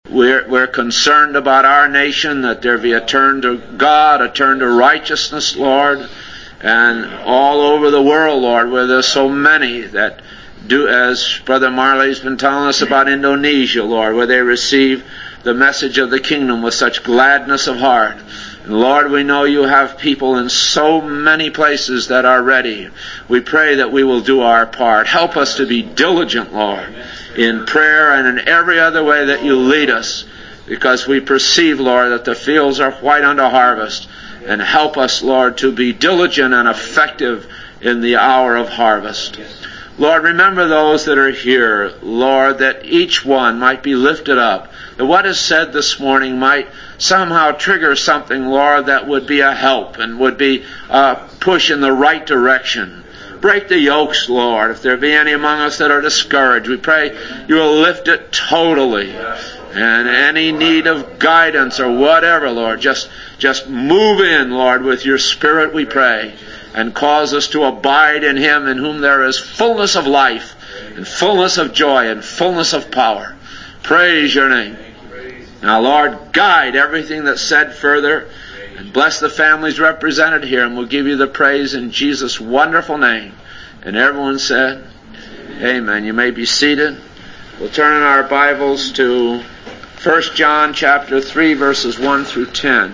We're concerned about our nation, that there be a turn to God, a turn to righteousness, Lord, and all over the world, Lord, where there's so many that do, as Brother Marley's been telling us about Indonesia, Lord, where they receive the message of the kingdom with such gladness of heart. And Lord, we know you have people in so many places that are ready. We pray that we will do our part. Help us to be diligent, Lord, in prayer and in every other way that you lead us, because we perceive, Lord, that the fields are white unto harvest. And help us, Lord, to be diligent and effective in the hour of harvest. Lord, remember those that are here, Lord, that each one might be lifted up, that what is said this morning might somehow trigger something, Lord, that would be a help and would be a push in the right direction. Break the yokes, Lord. If there be any among us that are discouraged, we pray you will lift it totally. And any need of guidance or whatever, Lord, just move in, Lord, with your Spirit, we pray, and cause us to abide in Him, in whom there is fullness of life, and fullness of joy, and fullness of power. Praise your name. Now, Lord, guide everything that's said further, and bless the families represented here, and we'll give you the praise in Jesus' wonderful name. And everyone said, amen. You may be seated. We'll turn in our Bibles to 1 John chapter 3, verses 1 through 10.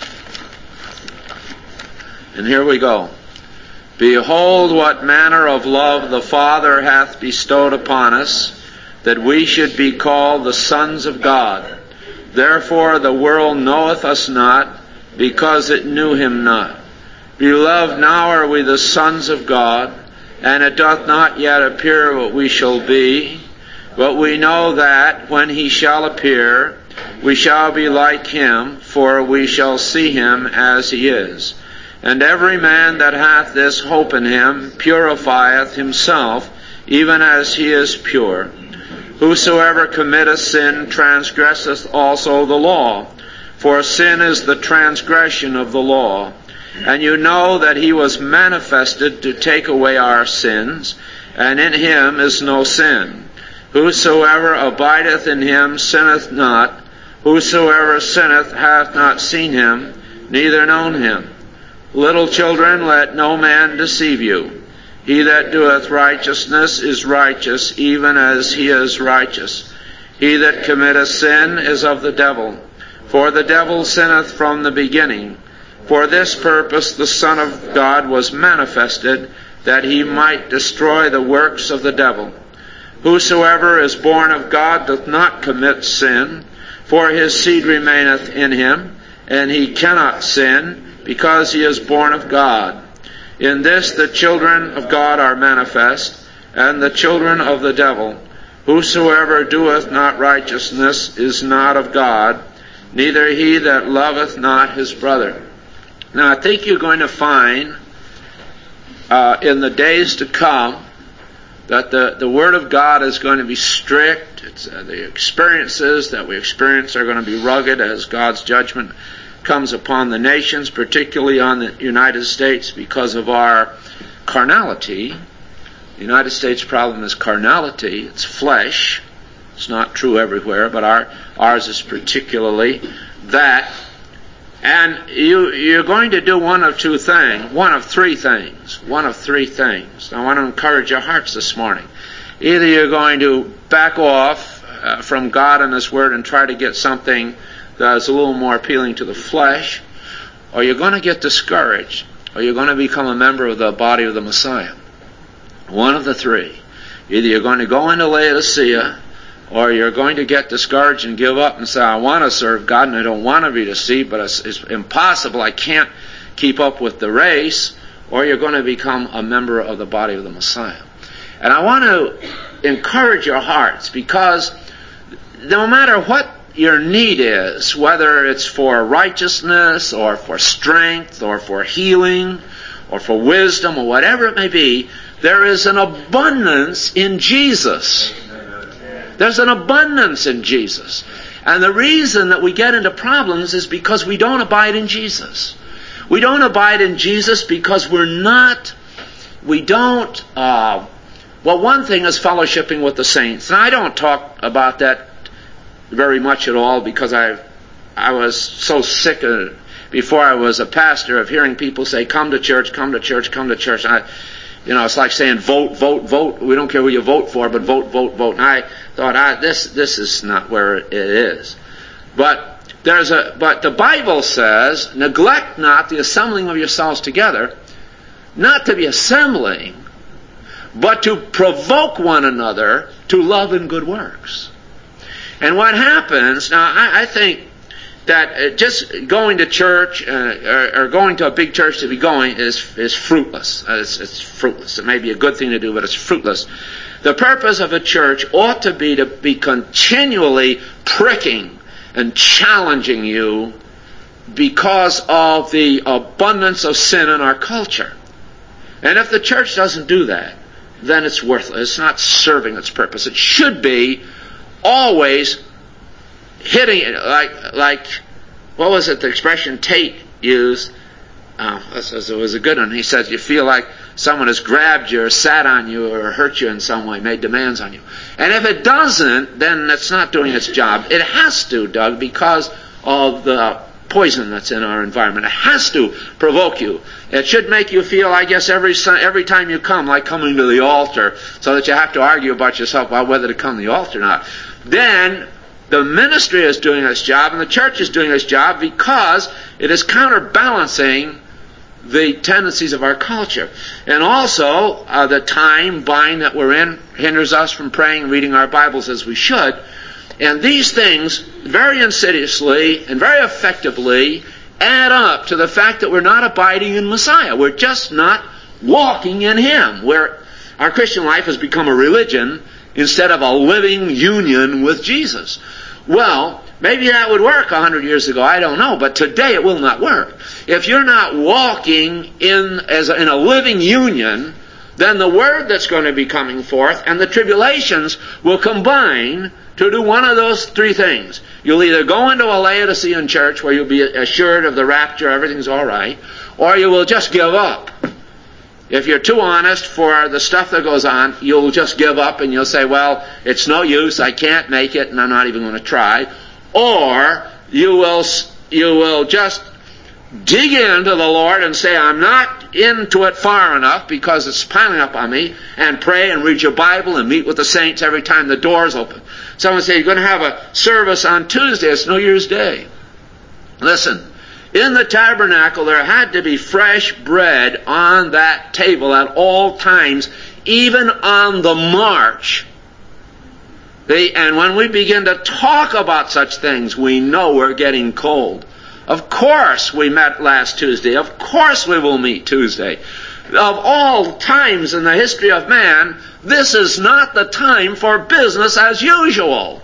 And here we go. Behold, what manner of love the Father hath bestowed upon us, that we should be called the sons of God. Therefore the world knoweth us not, because it knew him not. Beloved, now are we the sons of God, and it doth not yet appear what we shall be. But we know that when he shall appear, we shall be like him, for we shall see him as he is. And every man that hath this hope in him purifieth himself, even as he is pure. Whosoever committeth sin transgresseth also the law, for sin is the transgression of the law. And you know that he was manifested to take away our sins, and in him is no sin. Whosoever abideth in him sinneth not. Whosoever sinneth hath not seen him, neither known him. Little children, let no man deceive you. He that doeth righteousness is righteous, even as he is righteous. He that committeth sin is of the devil, for the devil sinneth from the beginning. For this purpose the Son of God was manifested, that he might destroy the works of the devil. Whosoever is born of God doth not commit sin, for his seed remaineth in him, and he cannot sin, because he is born of God. In this the children of God are manifest, and the children of the devil. Whosoever doeth not righteousness is not of God, neither he that loveth not his brother. Now I think you're going to find in the days to come that the Word of God is going to be strict. The experiences that we experience are going to be rugged as God's judgment comes upon the nations, particularly on the United States, because of our carnality. The United States problem is carnality. It's flesh. It's not true everywhere, but ours is particularly that. And you're going to do one of three things. One of three things. I want to encourage your hearts this morning. Either you're going to back off from God and His Word and try to get something that's a little more appealing to the flesh, or you're going to get discouraged, or you're going to become a member of the body of the Messiah. One of the three. Either you're going to go into Laodicea, or you're going to get discouraged and give up and say, I want to serve God and I don't want to be deceived, but it's impossible. I can't keep up with the race. Or you're going to become a member of the body of the Messiah. And I want to encourage your hearts, because no matter what your need is, whether it's for righteousness or for strength or for healing or for wisdom or whatever it may be, there is an abundance in Jesus. There's an abundance in Jesus. And the reason that we get into problems is because we don't abide in Jesus. We don't abide in Jesus because one thing is fellowshipping with the saints. And I don't talk about that very much at all, because I was so sick before I was a pastor of hearing people say, come to church, come to church, come to church. It's like saying vote, vote, vote. We don't care who you vote for, but vote, vote, vote. And I thought, this is not where it is. But the Bible says, neglect not the assembling of yourselves together, not to be assembling, but to provoke one another to love and good works. And what happens, now I think that just going to church or going to a big church to be going is fruitless. It's fruitless. It may be a good thing to do, but it's fruitless. The purpose of a church ought to be continually pricking and challenging you because of the abundance of sin in our culture. And if the church doesn't do that, then it's worthless. It's not serving its purpose. It should be always hitting it like what was it, the expression Tate used? It was a good one. He says, you feel like someone has grabbed you or sat on you or hurt you in some way, made demands on you. And if it doesn't, then it's not doing its job. It has to, Doug, because of the poison that's in our environment. It has to provoke you. It should make you feel, I guess, every time you come, like coming to the altar, so that you have to argue about yourself about whether to come to the altar or not. Then the ministry is doing its job and the church is doing its job because it is counterbalancing the tendencies of our culture. And also, the time bind that we're in hinders us from praying and reading our Bibles as we should. And these things, very insidiously and very effectively, add up to the fact that we're not abiding in Messiah. We're just not walking in Him. Our Christian life has become a religion instead of a living union with Jesus. Well, maybe that would work 100 years ago, I don't know, but today it will not work. If you're not walking in a living union, then the word that's going to be coming forth and the tribulations will combine to do one of those three things. You'll either go into a Laodicean church where you'll be assured of the rapture, everything's all right, or you will just give up. If you're too honest for the stuff that goes on, you'll just give up and you'll say, well, it's no use, I can't make it, and I'm not even going to try. Or you will just dig into the Lord and say, I'm not into it far enough because it's piling up on me, and pray and read your Bible and meet with the saints every time the door's open. Someone say, you're going to have a service on Tuesday, it's New Year's Day. Listen, in the tabernacle there had to be fresh bread on that table at all times, even on the march. And when we begin to talk about such things, we know we're getting cold. Of course we met last Tuesday. Of course we will meet Tuesday. Of all times in the history of man, this is not the time for business as usual.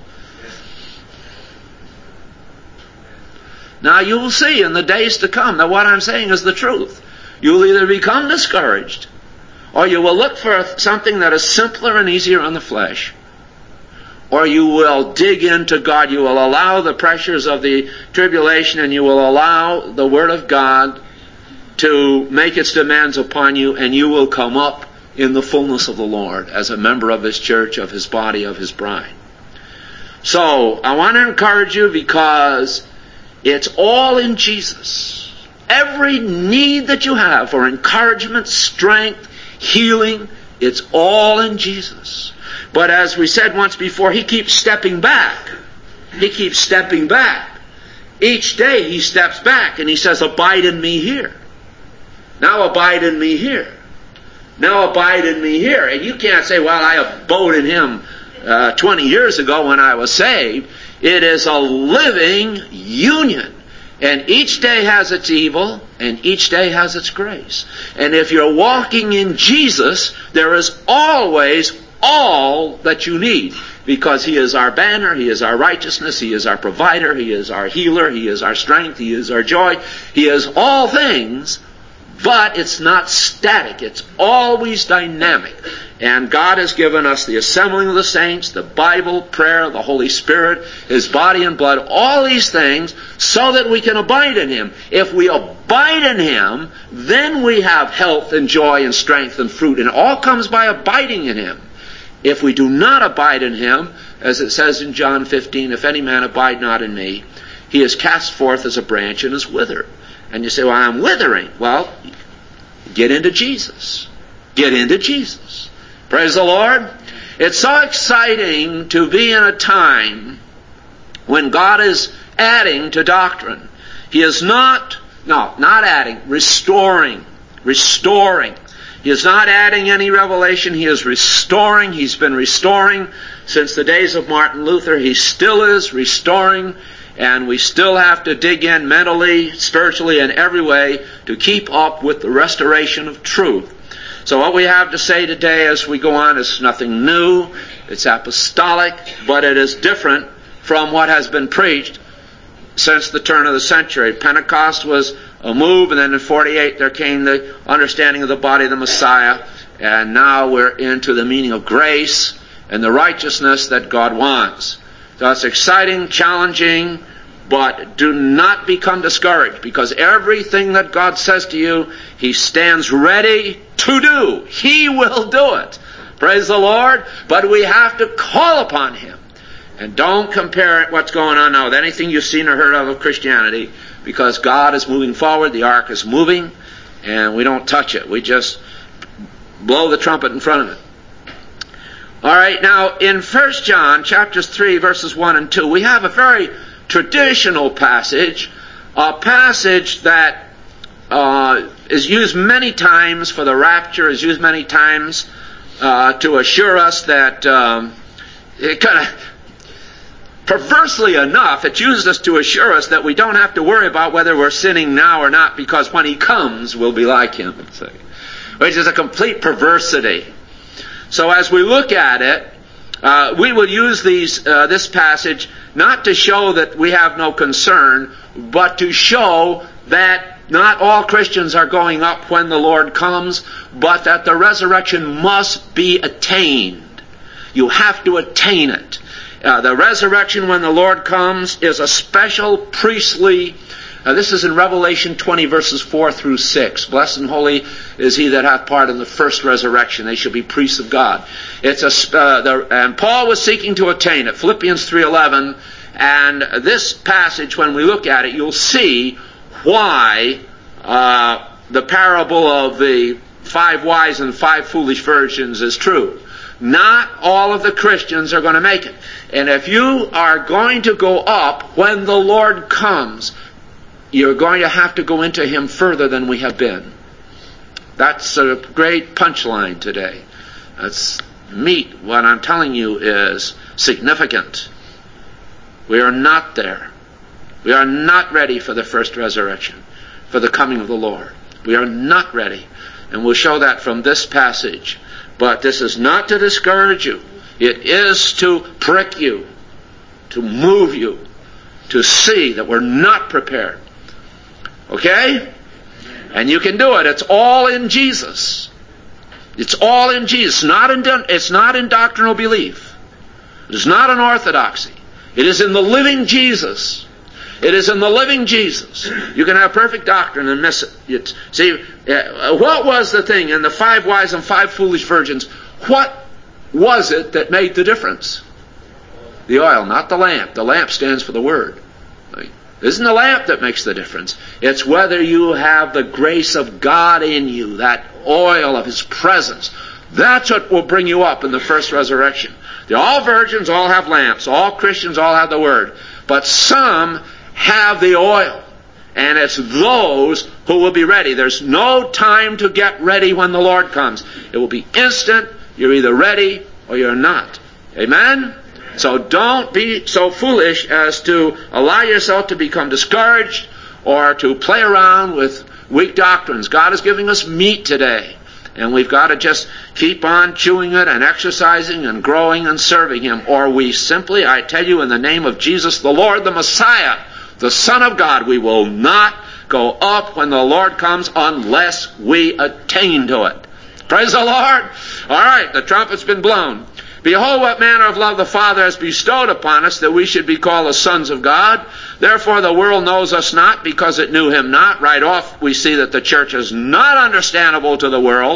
Now you will see in the days to come that what I'm saying is the truth. You'll either become discouraged, or you will look for something that is simpler and easier on the flesh, or you will dig into God. You will allow the pressures of the tribulation, and you will allow the Word of God to make its demands upon you, and you will come up in the fullness of the Lord as a member of His church, of His body, of His bride. So, I want to encourage you because it's all in Jesus. Every need that you have for encouragement, strength, healing, it's all in Jesus. But as we said once before, He keeps stepping back. He keeps stepping back. Each day He steps back and He says, abide in me here. Now abide in me here. Now abide in me here. And you can't say, well, I abode in Him 20 years ago when I was saved. It is a living union. And each day has its evil, and each day has its grace. And if you're walking in Jesus, there is always all that you need. Because He is our banner, He is our righteousness, He is our provider, He is our healer, He is our strength, He is our joy. He is all things, but it's not static. It's always dynamic. And God has given us the assembling of the saints, the Bible, prayer, the Holy Spirit, His body and blood, all these things so that we can abide in Him. If we abide in Him, then we have health and joy and strength and fruit. And it all comes by abiding in Him. if we do not abide in him, as it says in John 15, if any man abide not in me, he is cast forth as a branch and is withered. And you say, well, I'm withering. Well, get into Jesus. Get into Jesus. Praise the Lord. It's so exciting to be in a time when God is adding to doctrine. He is not adding, restoring. He is not adding any revelation. He is restoring. He's been restoring since the days of Martin Luther. He still is restoring. And we still have to dig in mentally, spiritually, in every way to keep up with the restoration of truth. So what we have to say today as we go on is nothing new. It's apostolic, but it is different from what has been preached since the turn of the century. Pentecost was a move, and then in 48 there came the understanding of the body of the Messiah, and now we're into the meaning of grace and the righteousness that God wants. So it's exciting, challenging, but do not become discouraged, because everything that God says to you, He stands ready to do. He will do it. Praise the Lord. But we have to call upon Him. And don't compare what's going on now with anything you've seen or heard of Christianity, because God is moving forward, the ark is moving, and we don't touch it. We just blow the trumpet in front of it. All right, now in 1 John chapters 3, verses 1 and 2, we have a very traditional passage, a passage that is used many times for the rapture, is used many times to assure us that it kind of perversely enough, it uses us to assure us that we don't have to worry about whether we're sinning now or not, because when He comes, we'll be like Him, which is a complete perversity. So as we look at it, we will use this passage not to show that we have no concern, but to show that not all Christians are going up when the Lord comes, but that the resurrection must be attained. You have to attain it. The resurrection when the Lord comes is a special priestly. This is in Revelation 20 verses 4 through 6. Blessed and holy is he that hath part in the first resurrection. They shall be priests of God. And Paul was seeking to attain it. Philippians 3:11. And this passage, when we look at it, you'll see why the parable of the 5 wise and 5 foolish virgins is true. Not all of the Christians are going to make it. And if you are going to go up when the Lord comes, you're going to have to go into Him further than we have been. That's a great punchline today. That's meat. What I'm telling you is significant. We are not there. We are not ready for the first resurrection, for the coming of the Lord. We are not ready. And we'll show that from this passage. But this is not to discourage you. It is to prick you, to move you, to see that we're not prepared. Okay? And you can do it. It's all in Jesus. It's all in Jesus. It's not in doctrinal belief. It is not in orthodoxy. It is in the living Jesus. It is in the living Jesus. You can have perfect doctrine and miss it. See, what was the thing in the 5 wise and 5 foolish virgins? What was it that made the difference? The oil, not the lamp. The lamp stands for the Word. It isn't the lamp that makes the difference. It's whether you have the grace of God in you, that oil of His presence. That's what will bring you up in the first resurrection. All virgins all have lamps. All Christians all have the Word. But some have the oil. And it's those who will be ready. There's no time to get ready when the Lord comes. It will be instant. You're either ready or you're not. Amen? So don't be so foolish as to allow yourself to become discouraged or to play around with weak doctrines. God is giving us meat today. And we've got to just keep on chewing it and exercising and growing and serving Him. Or we simply, I tell you in the name of Jesus, the Lord, the Messiah, the Son of God, we will not go up when the Lord comes unless we attain to it. Praise the Lord. All right, the trumpet's been blown. Behold, what manner of love the Father has bestowed upon us, that we should be called the sons of God. Therefore the world knows us not, because it knew Him not. Right off we see that the church is not understandable to the world.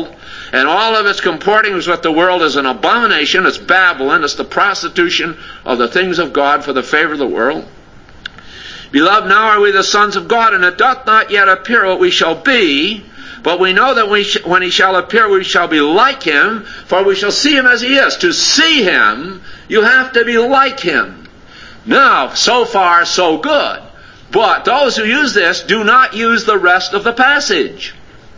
And all of its comportings with the world is an abomination. It's Babylon. It's the prostitution of the things of God for the favor of the world. Beloved, now are we the sons of God, and it doth not yet appear what we shall be. But we know that when he shall appear, we shall be like him, for we shall see him as he is. To see him, you have to be like him. Now, so far, so good. But those who use this do not use the rest of the passage.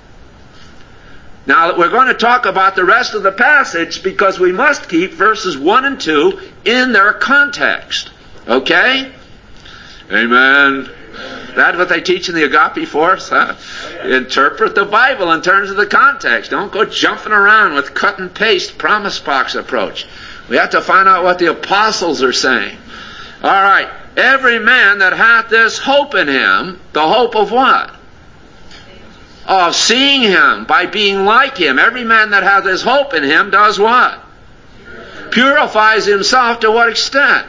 Now, we're going to talk about the rest of the passage because we must keep verses 1 and 2 in their context. Okay? Amen. That's what they teach in the Agape Force. Huh? Interpret the Bible in terms of the context. Don't go jumping around with cut and paste promise box approach. We have to find out what the apostles are saying. All right. Every man that hath this hope in him, the hope of what? Of seeing him, by being like him. Every man that hath this hope in him does what? Purifies himself to what extent?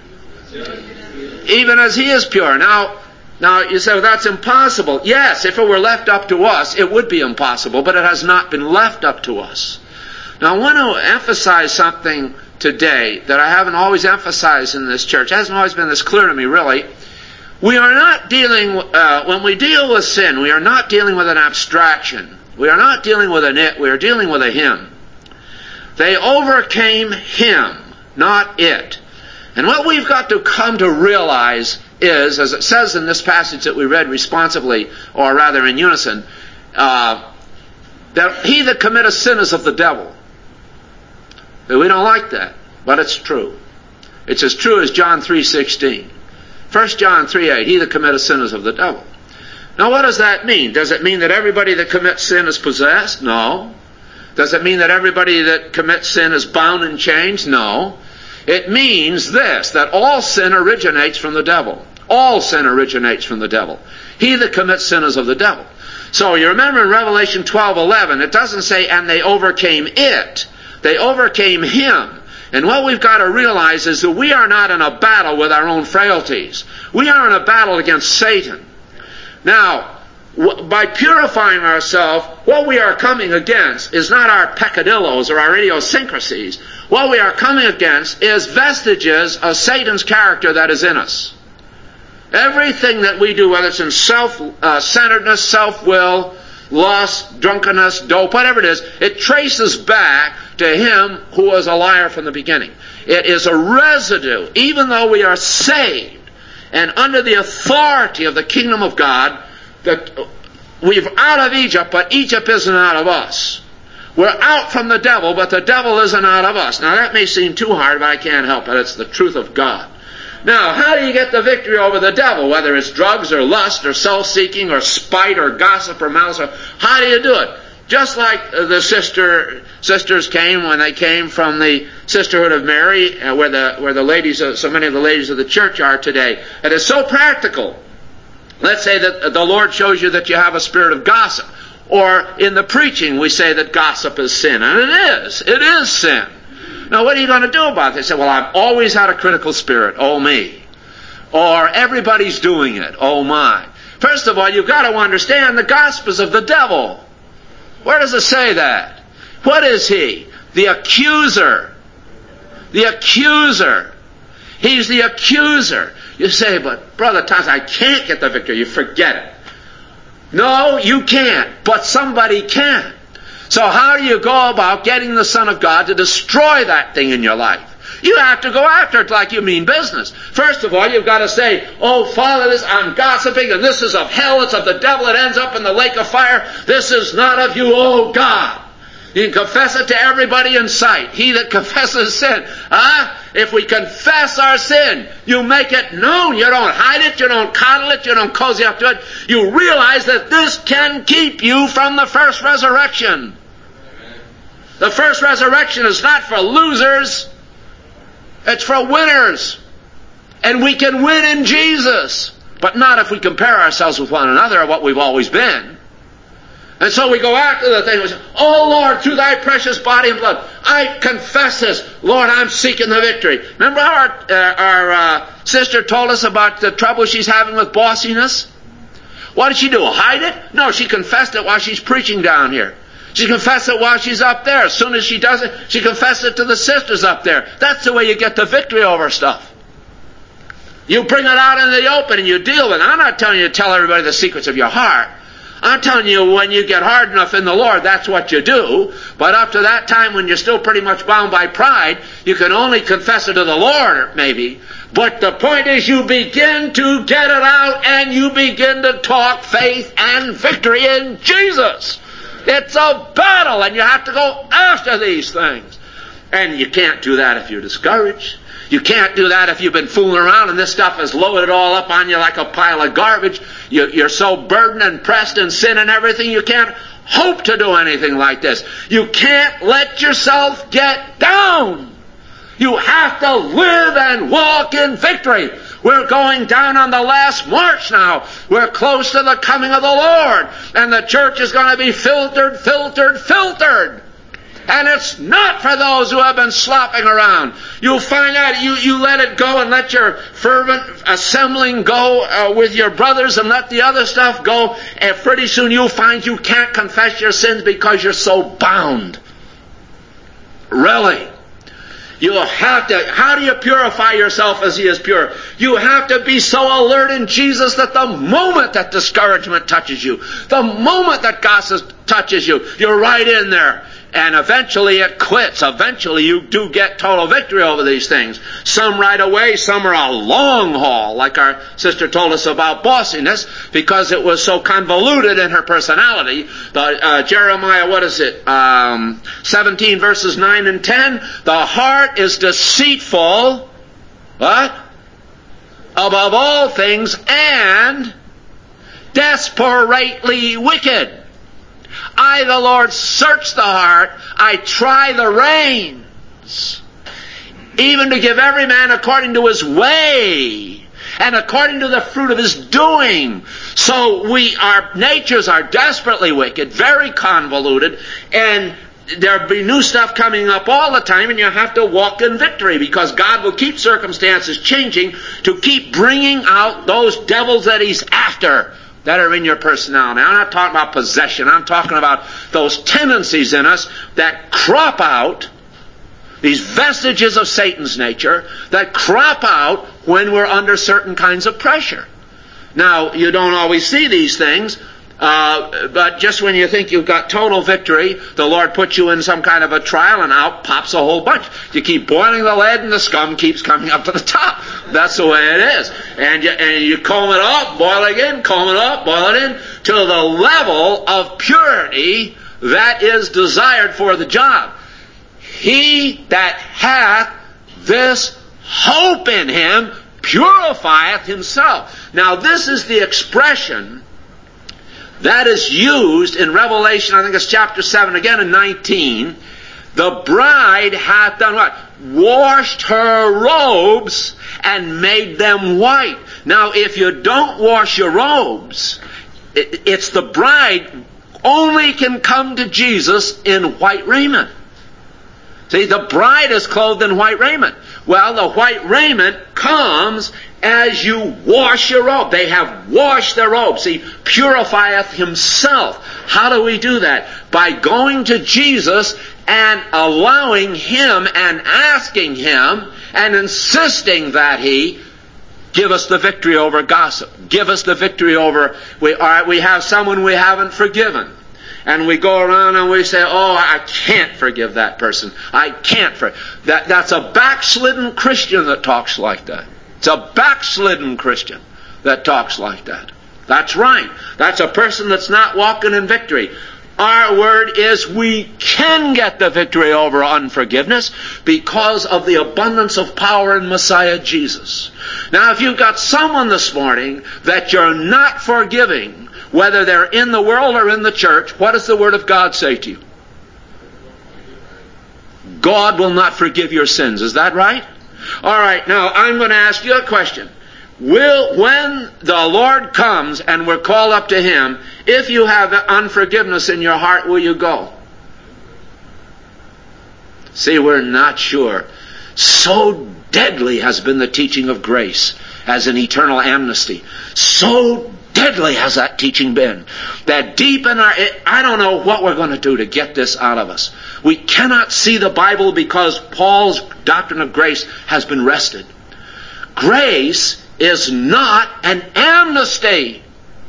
Even as he is pure. Now you say, well, that's impossible. Yes, if it were left up to us, it would be impossible, but it has not been left up to us. Now I want to emphasize something today that I haven't always emphasized in this church. It hasn't always been this clear to me, really. We are not dealing, when we deal with sin, we are not dealing with an abstraction. We are not dealing with an it, we are dealing with a him. They overcame him, not it. And what we've got to come to realize is, as it says in this passage that we read responsively, or rather in unison, that he that committeth sin is of the devil. But we don't like that, but it's true. It's as true as John 3:16. 1 John 3:8, he that committeth sin is of the devil. Now what does that mean? Does it mean that everybody that commits sin is possessed? No. Does it mean that everybody that commits sin is bound and chained? No. It means this, that all sin originates from the devil. All sin originates from the devil. He that commits sin is of the devil. So you remember in Revelation 12:11, it doesn't say, and they overcame it. They overcame him. And what we've got to realize is that we are not in a battle with our own frailties. We are in a battle against Satan. Now, by purifying ourselves, what we are coming against is not our peccadillos or our idiosyncrasies. What we are coming against is vestiges of Satan's character that is in us. Everything that we do, whether it's in self-centeredness, self-will, lust, drunkenness, dope, whatever it is, it traces back to him who was a liar from the beginning. It is a residue, even though we are saved and under the authority of the kingdom of God, that we're out of Egypt, but Egypt isn't out of us. We're out from the devil, but the devil isn't out of us. Now that may seem too hard, but I can't help it. It's the truth of God. Now, how do you get the victory over the devil? Whether it's drugs or lust or self-seeking or spite or gossip or malice, how do you do it? Just like the sisters came when they came from the Sisterhood of Mary, where the ladies, so many of the ladies of the church are today. It is so practical. Let's say that the Lord shows you that you have a spirit of gossip. Or in the preaching we say that gossip is sin. And it is. It is sin. Now what are you going to do about it? They say, well, I've always had a critical spirit. Oh me. Or everybody's doing it. Oh my. First of all, you've got to understand the gossip is of the devil. Where does it say that? What is he? The accuser. The accuser. He's the accuser. You say, but Brother Thomas, I can't get the victory. You forget it. No, you can't. But somebody can. So how do you go about getting the Son of God to destroy that thing in your life? You have to go after it like you mean business. First of all, you've got to say, oh, Father, I'm gossiping, and this is of hell, it's of the devil, it ends up in the lake of fire. This is not of you, oh God. You can confess it to everybody in sight. He that confesses sin. If we confess our sin, you make it known. You don't hide it, you don't coddle it, you don't cozy up to it. You realize that this can keep you from the first resurrection. The first resurrection is not for losers. It's for winners. And we can win in Jesus. But not if we compare ourselves with one another or what we've always been. And so we go after the thing. We say, oh Lord, through thy precious body and blood, I confess this. Lord, I'm seeking the victory. Remember how our sister told us about the trouble she's having with bossiness? What did she do? Hide it? No, she confessed it while she's preaching down here. She confessed it while she's up there. As soon as she does it, she confessed it to the sisters up there. That's the way you get the victory over stuff. You bring it out in the open and you deal with it. I'm not telling you to tell everybody the secrets of your heart. I'm telling you, when you get hard enough in the Lord, that's what you do. But up to that time, when you're still pretty much bound by pride, you can only confess it to the Lord, maybe. But the point is, you begin to get it out and you begin to talk faith and victory in Jesus. It's a battle, and you have to go after these things. And you can't do that if you're discouraged. You can't do that if you've been fooling around and this stuff has loaded all up on you like a pile of garbage. You're so burdened and pressed in sin and everything, you can't hope to do anything like this. You can't let yourself get down. You have to live and walk in victory. We're going down on the last march now. We're close to the coming of the Lord. And the church is going to be filtered. And it's not for those who have been slopping around. You'll find out, you let it go and let your fervent assembling go with your brothers and let the other stuff go. And pretty soon you'll find you can't confess your sins because you're so bound. Really. You'll have to, how do you purify yourself as He is pure? You have to be so alert in Jesus that the moment that discouragement touches you, the moment that gossip touches you, you're right in there. And eventually it quits. Eventually you do get total victory over these things. Some right away, some are a long haul, like our sister told us about bossiness, because it was so convoluted in her personality. Jeremiah, 17 verses 9 and 10, the heart is deceitful, what? Above all things, and desperately wicked. I, the Lord, search the heart. I try the reins, even to give every man according to his way and according to the fruit of his doing. So our natures are desperately wicked, very convoluted, and there'll be new stuff coming up all the time, and you have to walk in victory, because God will keep circumstances changing to keep bringing out those devils that He's after that are in your personality. I'm not talking about possession. I'm talking about those tendencies in us that crop out, these vestiges of Satan's nature that crop out when we're under certain kinds of pressure. Now, you don't always see these things, but just when you think you've got total victory, the Lord puts you in some kind of a trial and out pops a whole bunch. You keep boiling the lead and the scum keeps coming up to the top. That's the way it is. And you comb it up, boil it again, comb it up, boil it in, to the level of purity that is desired for the job. He that hath this hope in Him purifieth himself. Now this is the expression that is used in Revelation, I think it's chapter 7, again in 19. The bride hath done what? Washed her robes and made them white. Now if you don't wash your robes, it's the bride only can come to Jesus in white raiment. See, the bride is clothed in white raiment. Well, the white raiment comes as you wash your robe. They have washed their robes. He purifieth Himself. How do we do that? By going to Jesus and allowing Him and asking Him and insisting that He give us the victory over gossip. Give us the victory over, we have someone we haven't forgiven. And we go around and we say, oh, I can't forgive that person. I can't that's a backslidden Christian that talks like that. It's a backslidden Christian that talks like that. That's right. That's a person that's not walking in victory. Our word is we can get the victory over unforgiveness because of the abundance of power in Messiah Jesus. Now, if you've got someone this morning that you're not forgiving, whether they're in the world or in the church, what does the Word of God say to you? God will not forgive your sins. Is that right? All right, now I'm going to ask you a question. When the Lord comes and we're called up to Him, if you have unforgiveness in your heart, will you go? See, we're not sure. So deadly has been the teaching of grace as an eternal amnesty. So deadly deadly has that teaching been. That deep in our... I don't know what we're going to do to get this out of us. We cannot see the Bible because Paul's doctrine of grace has been wrested. Grace is not an amnesty.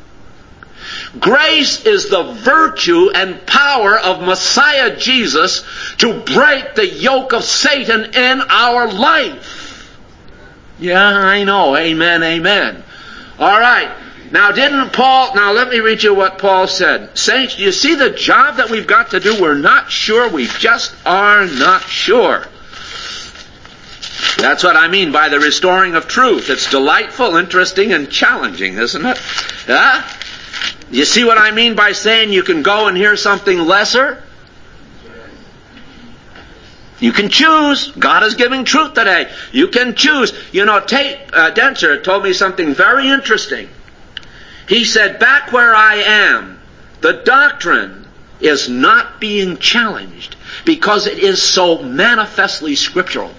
Grace is the virtue and power of Messiah Jesus to break the yoke of Satan in our life. Yeah, I know. Amen, amen. All right. Now let me read you what Paul said. Saints, do you see the job that we've got to do? We're not sure. We just are not sure. That's what I mean by the restoring of truth. It's delightful, interesting, and challenging, isn't it? Huh? You see what I mean by saying you can go and hear something lesser? You can choose. God is giving truth today. You can choose. You know, Dentzer told me something very interesting. He said, back where I am, the doctrine is not being challenged because it is so manifestly scriptural.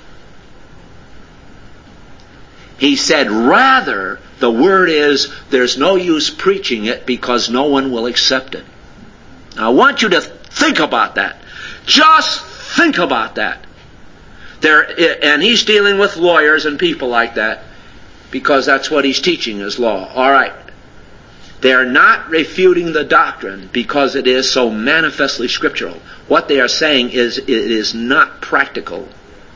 He said, rather, the word is, there's no use preaching it because no one will accept it. Now, I want you to think about that. Just think about that. And he's dealing with lawyers and people like that because that's what he's teaching is law. All right. They're not refuting the doctrine because it is so manifestly scriptural. What they are saying is it is not practical.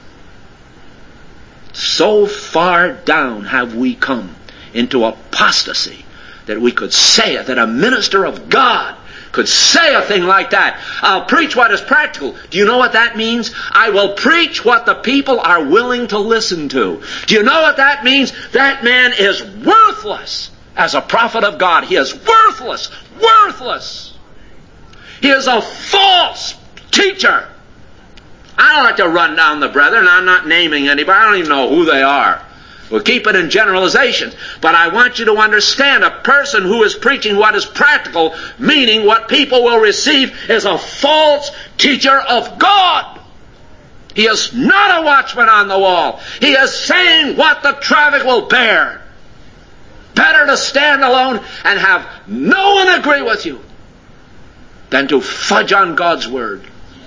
So far down have we come into apostasy that we could say it, that a minister of God could say a thing like that. I'll preach what is practical. Do you know what that means? I will preach what the people are willing to listen to. Do you know what that means? That man is worthless as a prophet of God. He is worthless. Worthless. He is a false teacher. I don't like to run down the brethren. I'm not naming anybody. I don't even know who they are. We'll keep it in generalizations. But I want you to understand a person who is preaching what is practical, meaning what people will receive, is a false teacher of God. He is not a watchman on the wall. He is saying what the traffic will bear. Better to stand alone and have no one agree with you than to fudge on God's word.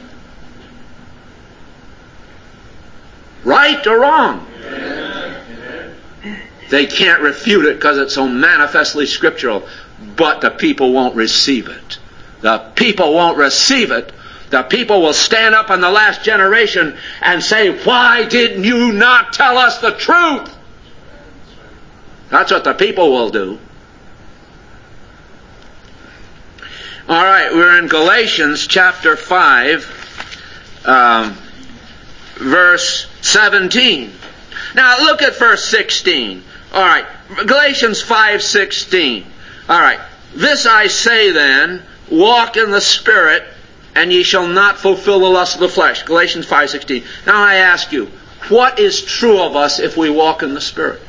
Right or wrong? Amen. They can't refute it because it's so manifestly scriptural, but the people won't receive it. The people won't receive it. The people will stand up in the last generation and say, why didn't you not tell us the truth? That's what the people will do. All right, we're in Galatians chapter 5, verse 17. Now look at verse 16. All right, Galatians 5:16. All right, this I say then, walk in the Spirit, and ye shall not fulfill the lust of the flesh. Galatians 5:16. Now I ask you, what is true of us if we walk in the Spirit?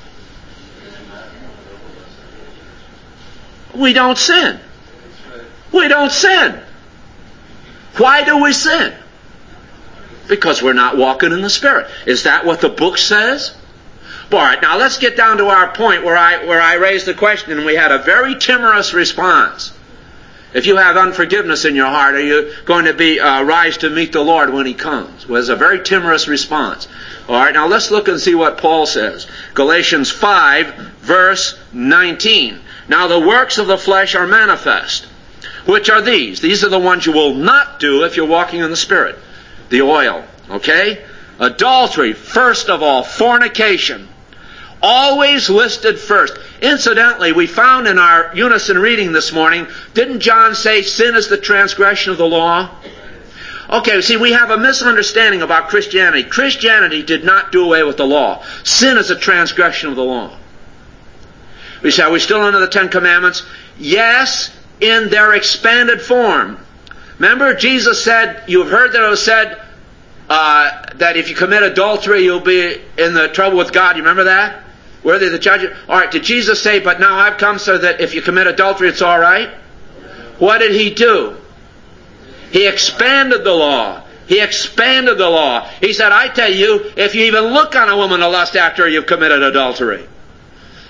We don't sin. We don't sin. Why do we sin? Because we're not walking in the Spirit. Is that what the book says? All right, now let's get down to our point where I raised the question and we had a very timorous response. If you have unforgiveness in your heart, are you going to be rise to meet the Lord when He comes? Well, it's a very timorous response. All right, now let's look and see what Paul says. Galatians 5, verse 19. Now the works of the flesh are manifest. Which are these? These are the ones you will not do if you're walking in the Spirit. The oil, okay? Adultery, first of all. Fornication, always listed first. Incidentally, we found in our unison reading this morning, didn't John say sin is the transgression of the law? Okay, see, we have a misunderstanding about Christianity. Christianity did not do away with the law. Sin is a transgression of the law. We say, are we still under the Ten Commandments? Yes, in their expanded form. Remember, Jesus said, you've heard that it was said that if you commit adultery, you'll be in the trouble with God. You remember that? Worthy of the judgment. All right, did Jesus say, but now I've come so that if you commit adultery, it's all right? What did He do? He expanded the law. He expanded the law. He said, I tell you, if you even look on a woman to lust after her, you've committed adultery.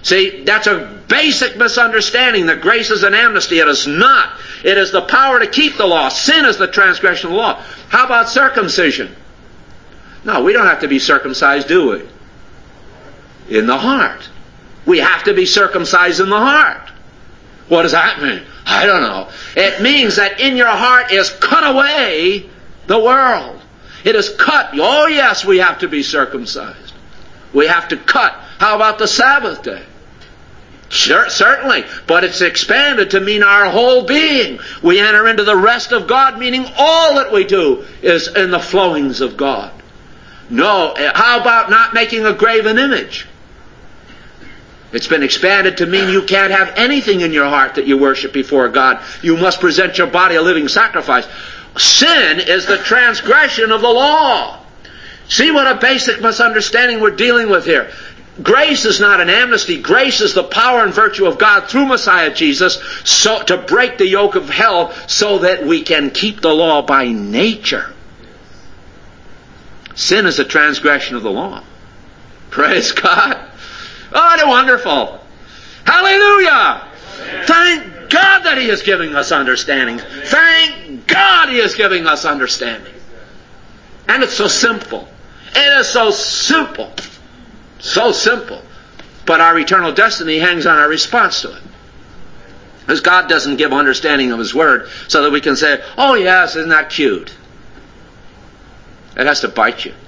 See, that's a basic misunderstanding that grace is an amnesty. It is not. It is the power to keep the law. Sin is the transgression of the law. How about circumcision? No, we don't have to be circumcised, do we? In the heart. We have to be circumcised in the heart. What does that mean? I don't know. It means that in your heart is cut away the world. It is cut. Oh yes, we have to be circumcised. We have to cut. How about the Sabbath day? Sure, certainly, but it's expanded to mean our whole being. We enter into the rest of God, meaning all that we do is in the flowings of God. No, how about not making a graven image? It's been expanded to mean you can't have anything in your heart that you worship before God. You must present your body a living sacrifice. Sin is the transgression of the law. See what a basic misunderstanding we're dealing with here. Grace is not an amnesty. Grace is the power and virtue of God through Messiah Jesus so to break the yoke of hell so that we can keep the law by nature. Sin is a transgression of the law. Praise God. Oh, they're wonderful. Hallelujah. Thank God that He is giving us understanding. Thank God He is giving us understanding. And it's so simple. It is so simple. So simple. But our eternal destiny hangs on our response to it. Because God doesn't give understanding of His Word so that we can say, oh yes, isn't that cute? It has to bite you.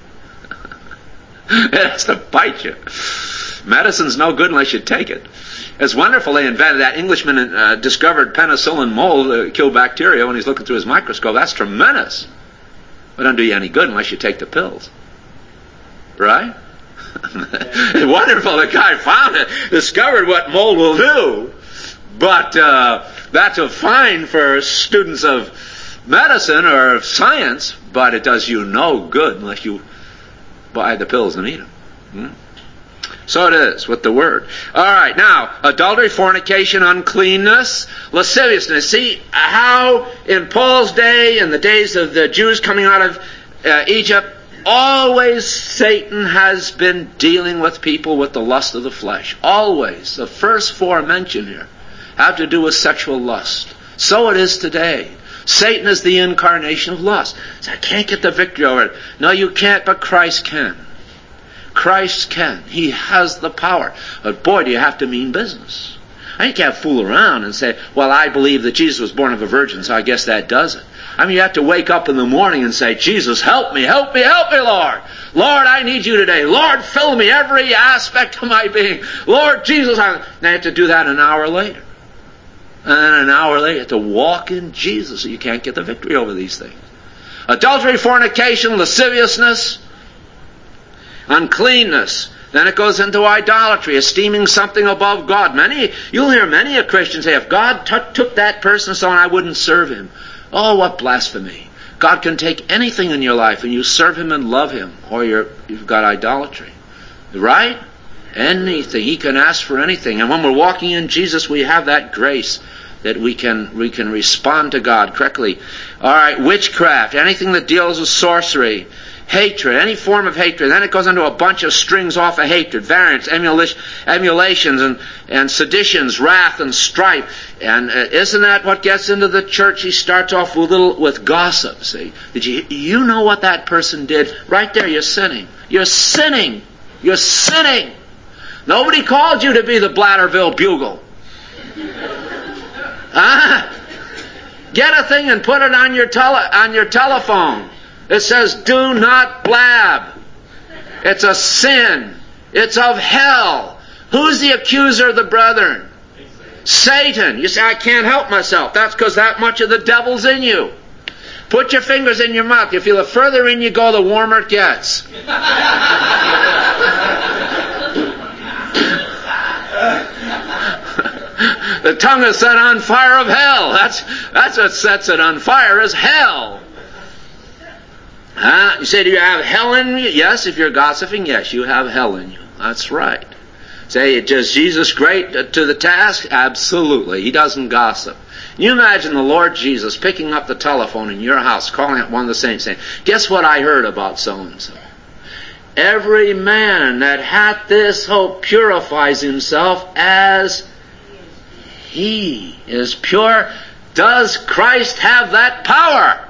It has to bite you. Medicine's no good unless you take it. It's wonderful they invented that. Englishman discovered penicillin mold kill bacteria when he's looking through his microscope. That's tremendous. It doesn't do you any good unless you take the pills. Right? It's wonderful the guy found it, discovered what mold will do. But that's a fine for students of medicine or of science, but it does you no good unless you buy the pills and eat them. So it is with the Word. Alright, now, adultery, fornication, uncleanness, lasciviousness. See how in Paul's day, in the days of the Jews coming out of Egypt, always Satan has been dealing with people with the lust of the flesh. Always. The first four mentioned here have to do with sexual lust. So it is today. Satan is the incarnation of lust. So I can't get the victory over it. No, you can't, but Christ can. Christ can. He has the power. But boy, do you have to mean business. You can't fool around and say, well, I believe that Jesus was born of a virgin, so I guess that does it. I mean, you have to wake up in the morning and say, Jesus, help me, help me, help me, Lord. Lord, I need you today. Lord, fill me every aspect of my being. Lord Jesus, now you have to do that an hour later. And then an hour later, you have to walk in Jesus. So you can't get the victory over these things. Adultery, fornication, lasciviousness, uncleanness. Then it goes into idolatry, esteeming something above God. You'll hear many a Christian say, if God took that person so on, I wouldn't serve Him. Oh, what blasphemy. God can take anything in your life and you serve Him and love Him, or you've got idolatry. Right? Anything. He can ask for anything. And when we're walking in Jesus, we have that grace that we can respond to God correctly. Alright, witchcraft, anything that deals with sorcery, hatred, any form of hatred. Then it goes into a bunch of strings off of hatred, variance, emulations, and seditions, wrath, and strife. And isn't that what gets into the church? He starts off with gossip. See, did you know what that person did? Right there, you're sinning. You're sinning. You're sinning. Nobody called you to be the Blatterville Bugle. Get a thing and put it on your telephone. It says, do not blab. It's a sin. It's of hell. Who's the accuser of the brethren? Satan. You say, I can't help myself. That's because that much of the devil's in you. Put your fingers in your mouth. You feel the further in you go, the warmer it gets. The tongue is set on fire of hell. That's what sets it on fire, is hell. You say, do you have hell in you? Yes, if you're gossiping, yes, you have hell in you. That's right. Say, is Jesus great to the task? Absolutely. He doesn't gossip. You imagine the Lord Jesus picking up the telephone in your house, calling up one of the saints saying, guess what I heard about so-and-so? Every man that hath this hope purifies himself as he is pure. Does Christ have that power?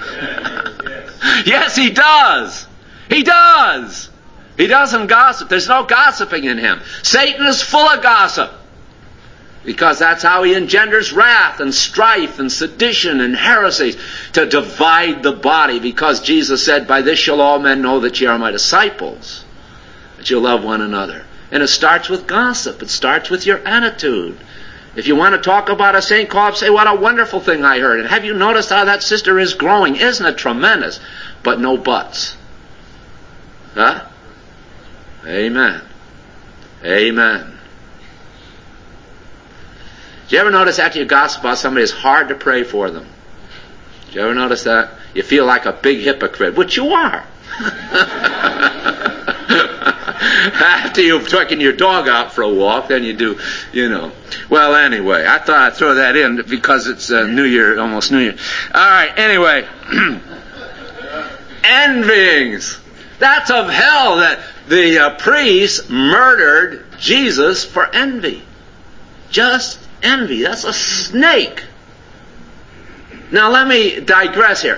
Yes, he does. He does. He doesn't gossip. There's no gossiping in him. Satan is full of gossip, because that's how he engenders wrath and strife and sedition and heresies, to divide the body, because Jesus said, by this shall all men know that ye are my disciples, that you love one another. And it starts with gossip. It starts with your attitude. If you want to talk about a saint, call up, say, what a wonderful thing I heard. And have you noticed how that sister is growing? Isn't it tremendous? But no buts. Huh? Amen. Amen. Did you ever notice after you gossip about somebody, it's hard to pray for them? Did you ever notice that? You feel like a big hypocrite, which you are. After you've taken your dog out for a walk, then you do, Well, anyway, I thought I'd throw that in because it's New Year, almost New Year. All right, anyway. Envyings. That's of hell, that the priests murdered Jesus for envy. Just envy. That's a snake. Now let me digress here.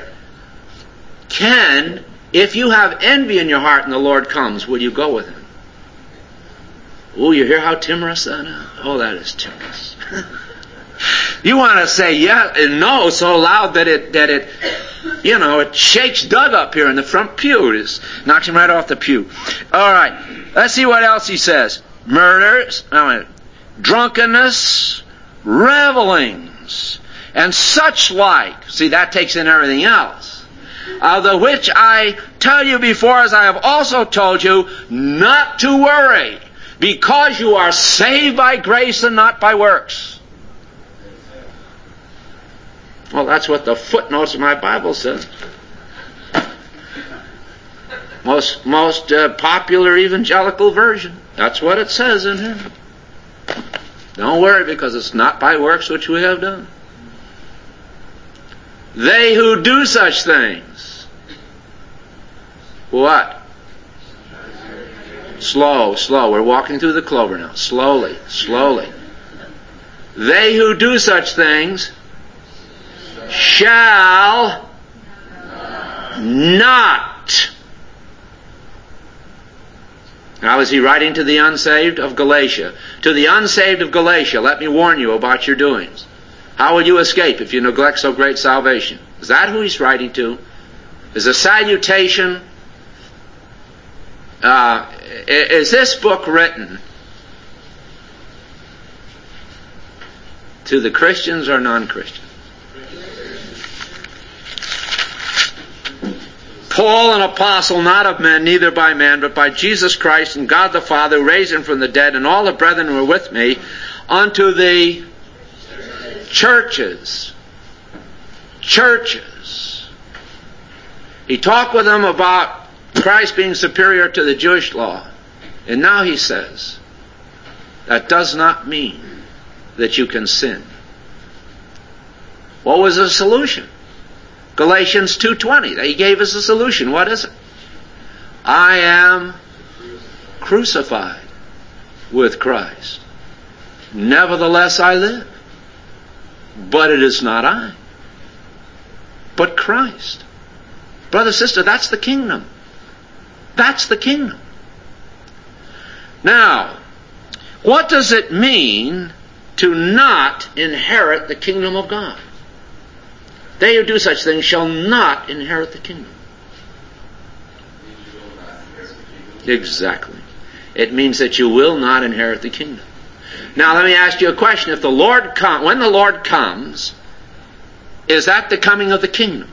If you have envy in your heart and the Lord comes, will you go with him? Oh, you hear how timorous that is? Oh, that is timorous. You want to say yeah and no so loud that it shakes Doug up here in the front pew. It knocks him right off the pew. All right, let's see what else he says. Murders, drunkenness, revelings, and such like. See, that takes in everything else. Of the which I tell you before, as I have also told you, not to worry, because you are saved by grace and not by works. Well, that's what the footnotes of my Bible says. Most popular evangelical version. That's what it says in here. Don't worry, because it's not by works which we have done. They who do such things. What? Slow. We're walking through the clover now. Slowly. They who do such things shall not. Now, is he writing to the unsaved of Galatia? To the unsaved of Galatia, let me warn you about your doings. How will you escape if you neglect so great salvation? Is that who he's writing to? Is the salutation, is this book written to the Christians or non-Christians? Paul, an apostle, not of men, neither by man, but by Jesus Christ and God the Father, who raised him from the dead, and all the brethren who were with me, unto the churches. He talked with them about Christ being superior to the Jewish law. And now he says, that does not mean that you can sin. What was the solution? Galatians 2:20. He gave us a solution. What is it? I am crucified with Christ. Nevertheless I live. But it is not I, but Christ. Brother, sister, that's the kingdom. That's the kingdom. Now, what does it mean to not inherit the kingdom of God? They who do such things shall not inherit the kingdom. Exactly. It means that you will not inherit the kingdom. Now let me ask you a question. When the Lord comes, is that the coming of the kingdom?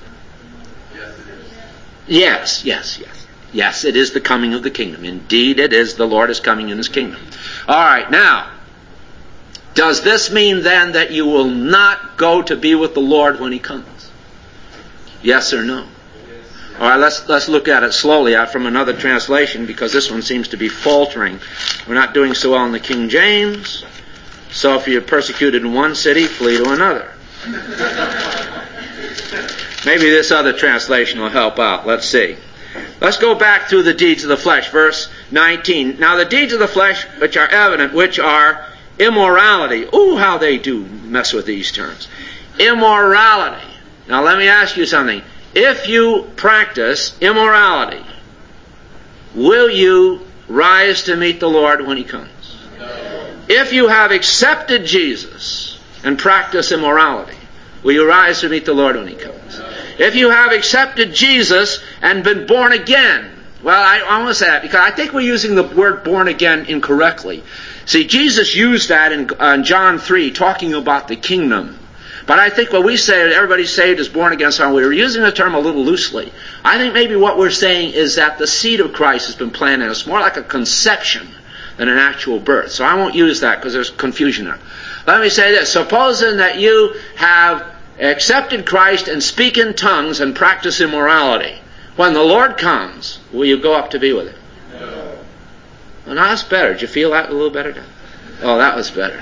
Yes, it is. Yes, it is the coming of the kingdom. Indeed it is. The Lord is coming in his kingdom. Alright, now, does this mean then that you will not go to be with the Lord when he comes? Yes or no? Alright, let's look at it slowly out from another translation, because this one seems to be faltering. We're not doing so well in the King James. So if you're persecuted in one city, flee to another. Maybe this other translation will help out. Let's see. Let's go back through the deeds of the flesh. Verse 19. Now the deeds of the flesh which are evident, which are immorality. Ooh, how they do mess with these terms. Immorality. Now let me ask you something. If you practice immorality, will you rise to meet the Lord when He comes? No. If you have accepted Jesus and practice immorality, will you rise to meet the Lord when He comes? No. If you have accepted Jesus and been born again, well, I want to say that because I think we're using the word born again incorrectly. See, Jesus used that in John 3, talking about the kingdom. But I think what we say, everybody's saved is born again, so we're using the term a little loosely. I think maybe what we're saying is that the seed of Christ has been planted. It's more like a conception than an actual birth. So I won't use that because there's confusion there. Let me say this. Supposing that you have accepted Christ and speak in tongues and practice immorality, when the Lord comes, will you go up to be with Him? No. Well, now that's better. Did you feel that a little better? Oh, that was better.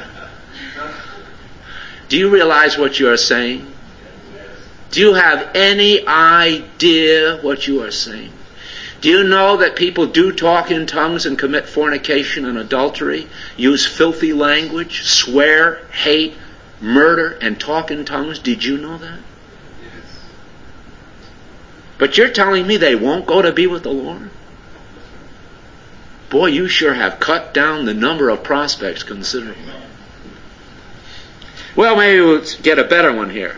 Do you realize what you are saying? Do you have any idea what you are saying? Do you know that people do talk in tongues and commit fornication and adultery, use filthy language, swear, hate, murder, and talk in tongues? Did you know that? Yes. But you're telling me they won't go to be with the Lord? Boy, you sure have cut down the number of prospects considerably. Well, maybe we'll get a better one here.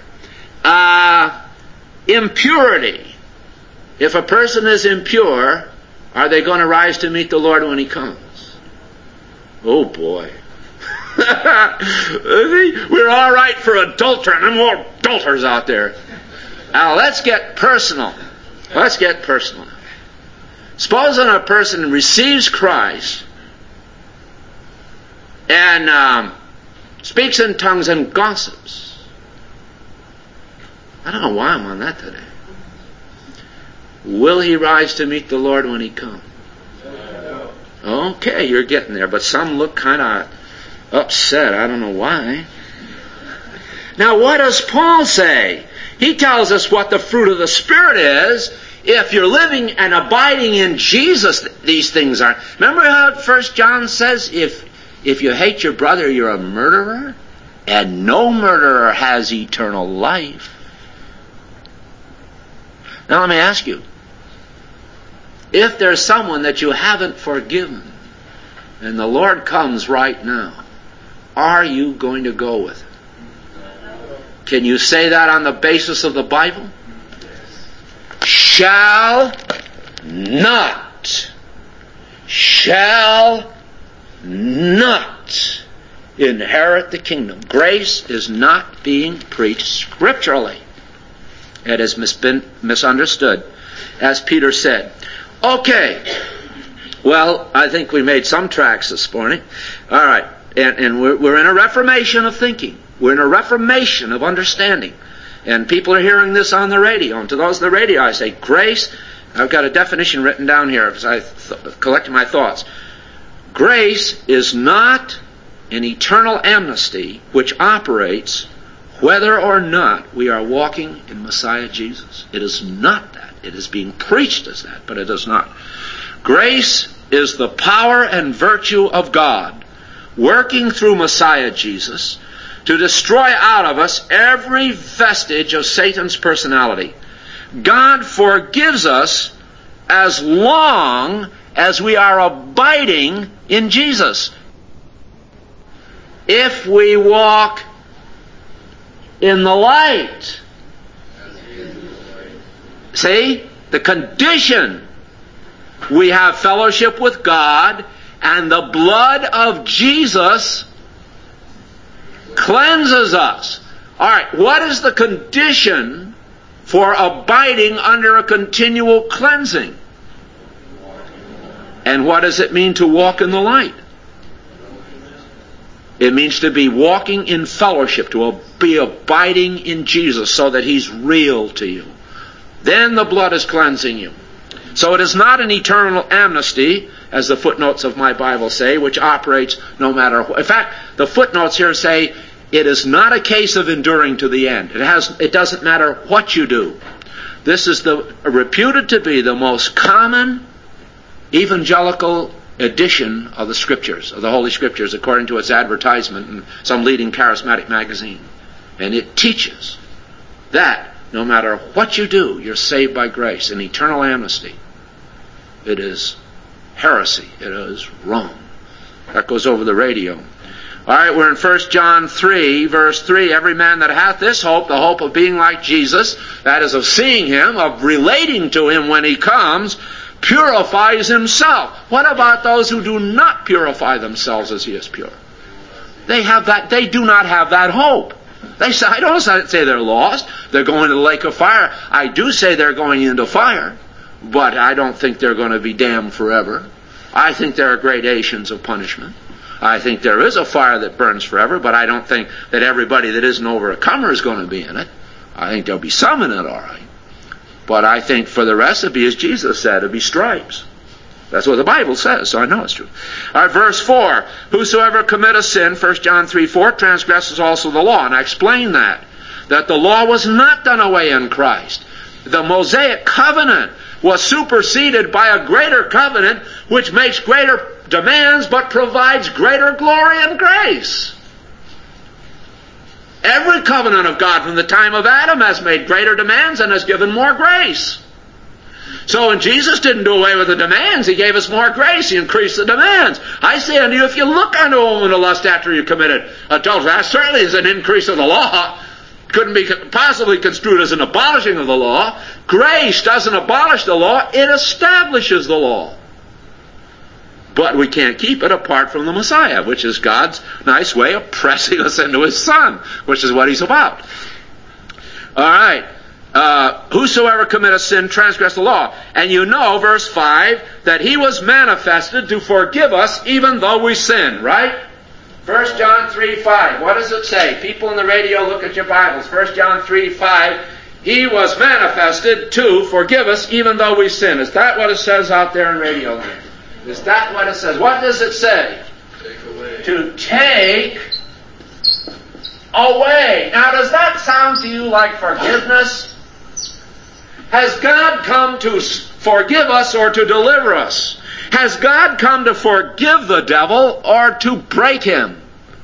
Impurity. If a person is impure, are they going to rise to meet the Lord when He comes? Oh boy. We're all right for adultery, and more adulterers out there. Now let's get personal. Let's get personal. Supposing a person receives Christ and speaks in tongues and gossips. I don't know why I'm on that today. Will he rise to meet the Lord when He comes? Okay, you're getting there, but some look kind of upset. I don't know why. Now, what does Paul say? He tells us what the fruit of the Spirit is. If you're living and abiding in Jesus, these things are. Remember how 1 John says, if you hate your brother, you're a murderer, and no murderer has eternal life. Now let me ask you, if there's someone that you haven't forgiven, and the Lord comes right now, are you going to go with Him? Can you say that on the basis of the Bible? Shall not inherit the kingdom. Grace is not being preached scripturally. It has been misunderstood, as Peter said. Okay. Well, I think we made some tracks this morning. All right. And we're in a reformation of thinking. We're in a reformation of understanding. And people are hearing this on the radio. And to those on the radio, I say, grace, I've got a definition written down here as I collected my thoughts. Grace is not an eternal amnesty which operates whether or not we are walking in Messiah Jesus. It is not that. It is being preached as that, but it is not. Grace is the power and virtue of God working through Messiah Jesus to destroy out of us every vestige of Satan's personality. God forgives us as long as we are abiding in Jesus. If we walk in the light. See? The condition. We have fellowship with God, and the blood of Jesus cleanses us. Alright, what is the condition for abiding under a continual cleansing? And what does it mean to walk in the light? It means to be walking in fellowship, to be abiding in Jesus so that He's real to you. Then the blood is cleansing you. So it is not an eternal amnesty, as the footnotes of my Bible say, which operates no matter what. In fact, the footnotes here say it is not a case of enduring to the end. It doesn't matter what you do. This is reputed to be the most common evangelical edition of the Scriptures, of the Holy Scriptures, according to its advertisement in some leading charismatic magazine. And it teaches that no matter what you do, you're saved by grace and eternal amnesty. It is heresy. It is wrong. That goes over the radio. All right, we're in 1 John 3, verse 3. Every man that hath this hope, the hope of being like Jesus, that is of seeing Him, of relating to Him when He comes, purifies himself. What about those who do not purify themselves as He is pure? They do not have that hope. I don't say they're lost. They're going to the lake of fire. I do say they're going into fire, but I don't think they're going to be damned forever. I think there are gradations of punishment. I think there is a fire that burns forever, but I don't think that everybody that isn't overcomer is going to be in it. I think there'll be some in it, all right. But I think for the rest, it'll be as Jesus said, it'll be stripes. That's what the Bible says, so I know it's true. All right, verse 4. Whosoever committeth sin, 1 John 3:4, transgresses also the law. And I explained that the law was not done away in Christ. The Mosaic covenant was superseded by a greater covenant which makes greater demands but provides greater glory and grace. Every covenant of God from the time of Adam has made greater demands and has given more grace. So when Jesus didn't do away with the demands, He gave us more grace. He increased the demands. I say unto you, if you look unto a woman to lust after you committed adultery, that certainly is an increase of the law. Couldn't be possibly construed as an abolishing of the law. Grace doesn't abolish the law, it establishes the law. But we can't keep it apart from the Messiah, which is God's nice way of pressing us into His Son, which is what He's about. All right. Whosoever committeth sin transgress the law. And you know, verse 5, that He was manifested to forgive us even though we sin, right? 1 John 3:5. What does it say? People in the radio, look at your Bibles. 1 John 3:5. He was manifested to forgive us even though we sin. Is that what it says out there in radio land? Is that what it says? What does it say? Take away. To take away. Now, does that sound to you like forgiveness? Has God come to forgive us or to deliver us? Has God come to forgive the devil or to break him?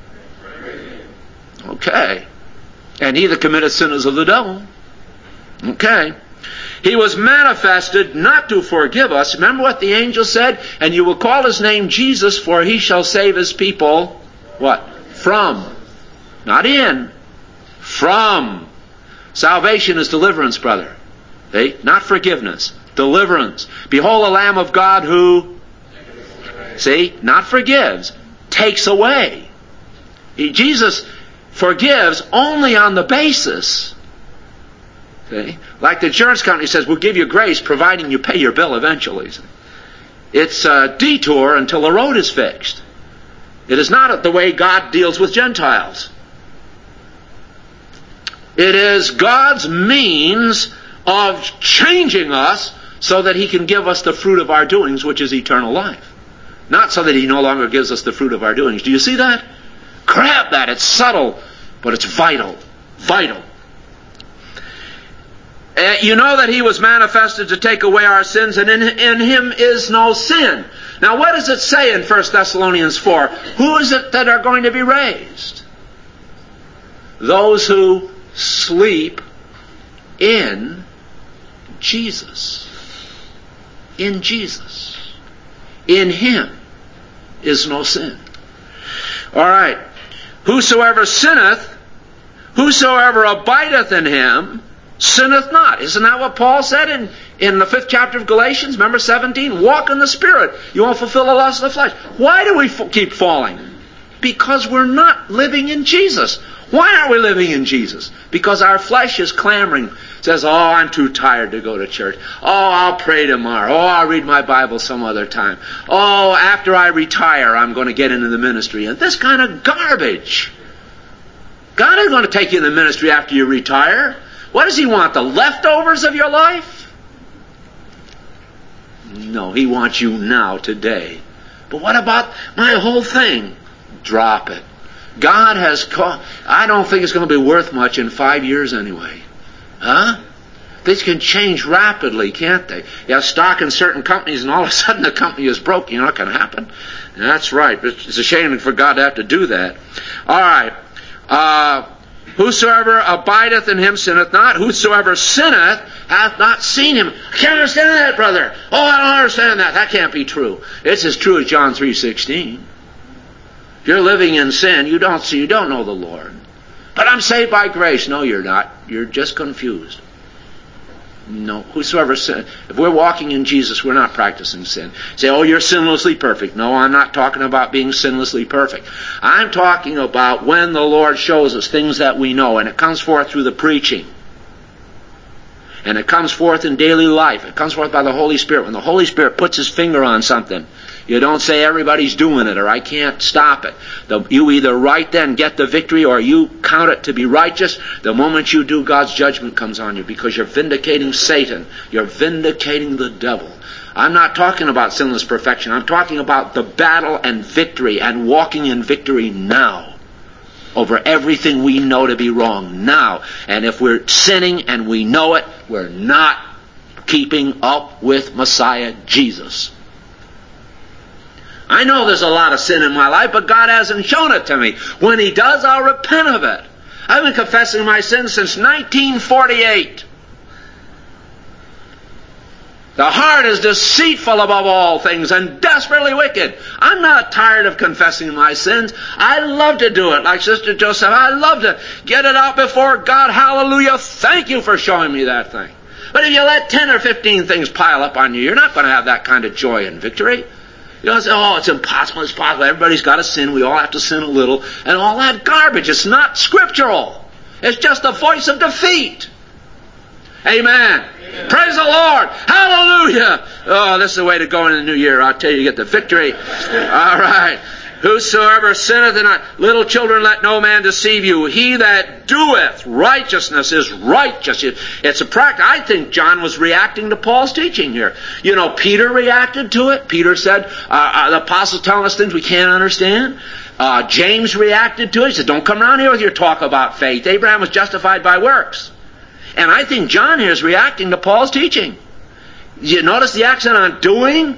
Okay. And he that committeth sin is of the devil. Okay. He was manifested not to forgive us. Remember what the angel said? And you will call His name Jesus, for He shall save His people. What? From. Not in. From. Salvation is deliverance, brother. See? Not forgiveness. Deliverance. Behold the Lamb of God who, see, not forgives, takes away. Jesus forgives only on the basis, see, like the insurance company says, we'll give you grace providing you pay your bill eventually. It's a detour until the road is fixed. It is not the way God deals with Gentiles. It is God's means of changing us so that He can give us the fruit of our doings, which is eternal life. Not so that He no longer gives us the fruit of our doings. Do you see that? Grab that. It's subtle, but it's vital. Vital. You know that He was manifested to take away our sins, and in Him is no sin. Now what does it say in 1 Thessalonians 4? Who is it that are going to be raised? Those who sleep in Jesus. In Jesus. In Him is no sin. All right. Whosoever sinneth, whosoever abideth in Him, sinneth not. Isn't that what Paul said in the 5th chapter of Galatians? Remember 17? Walk in the Spirit. You won't fulfill the lust of the flesh. Why do we keep falling? Because we're not living in Jesus. Why aren't we living in Jesus? Because our flesh is clamoring. Says, oh, I'm too tired to go to church. Oh, I'll pray tomorrow. Oh, I'll read my Bible some other time. Oh, after I retire, I'm going to get into the ministry. And this kind of garbage. God is going to take you in the ministry after you retire. What does He want? The leftovers of your life? No, He wants you now, today. But what about my whole thing? Drop it. God has called. I don't think it's going to be worth much in 5 years anyway. Huh? These can change rapidly, can't they? You have stock in certain companies and all of a sudden the company is broke. You know what can happen? And that's right. It's a shame for God to have to do that. All right. Whosoever abideth in him sinneth not. Whosoever sinneth hath not seen him. I can't understand that, brother. Oh, I don't understand that. That can't be true. It's as true as John 3:16. If you're living in sin, you don't know the Lord. But I'm saved by grace. No, you're not. You're just confused. No, whosoever sin. If we're walking in Jesus, we're not practicing sin. Say, oh, you're sinlessly perfect. No, I'm not talking about being sinlessly perfect. I'm talking about when the Lord shows us things that we know, and it comes forth through the preaching. And it comes forth in daily life. It comes forth by the Holy Spirit. When the Holy Spirit puts His finger on something, you don't say everybody's doing it or I can't stop it. You either right then get the victory or you count it to be righteous. The moment you do, God's judgment comes on you because you're vindicating Satan. You're vindicating the devil. I'm not talking about sinless perfection. I'm talking about the battle and victory and walking in victory now over everything we know to be wrong now. And if we're sinning and we know it, we're not keeping up with Messiah Jesus. I know there's a lot of sin in my life, but God hasn't shown it to me. When He does, I'll repent of it. I've been confessing my sins since 1948. The heart is deceitful above all things and desperately wicked. I'm not tired of confessing my sins. I love to do it. Like Sister Joseph, I love to get it out before God. Hallelujah. Thank you for showing me that thing. But if you let 10 or 15 things pile up on you, you're not going to have that kind of joy and victory. You don't say, oh, it's impossible, it's possible. Everybody's got to sin. We all have to sin a little. And all that garbage. It's not scriptural. It's just the voice of defeat. Amen. Amen. Praise the Lord. Hallelujah. Oh, this is the way to go in the new year. I'll tell you, you get the victory. All right. Whosoever sinneth in little children, let no man deceive you. He that doeth righteousness is righteous. It's a practice. I think John was reacting to Paul's teaching here. You know, Peter reacted to it. Peter said, the apostles telling us things we can't understand. James reacted to it. He said, don't come around here with your talk about faith. Abraham was justified by works. And I think John here is reacting to Paul's teaching. You notice the accent on doing,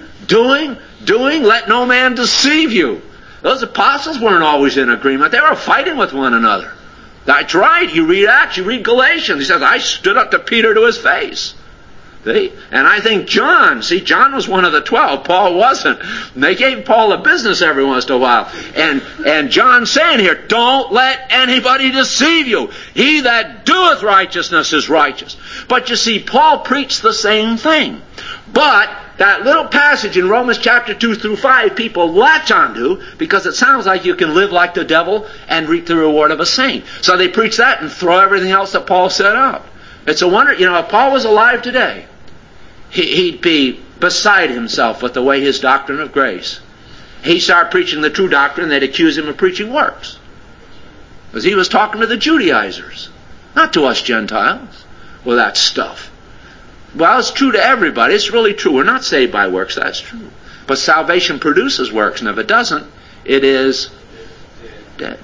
let no man deceive you. Those apostles weren't always in agreement. They were fighting with one another. That's right. You read Acts, you read Galatians. He says, I stood up to Peter to his face. See? And I think John was one of the 12. Paul wasn't. And they gave Paul a business every once in a while. And John's saying here, don't let anybody deceive you. He that doeth righteousness is righteous. But you see, Paul preached the same thing. But that little passage in Romans chapter 2 through 5, people latch onto because it sounds like you can live like the devil and reap the reward of a saint. So they preach that and throw everything else that Paul set out. It's a wonder, if Paul was alive today, he'd be beside himself with the way his doctrine of grace. He'd start preaching the true doctrine, they'd accuse him of preaching works. Because he was talking to the Judaizers, not to us Gentiles, with that stuff. Well, it's true to everybody. It's really true. We're not saved by works. That's true. But salvation produces works, and if it doesn't, it is dead.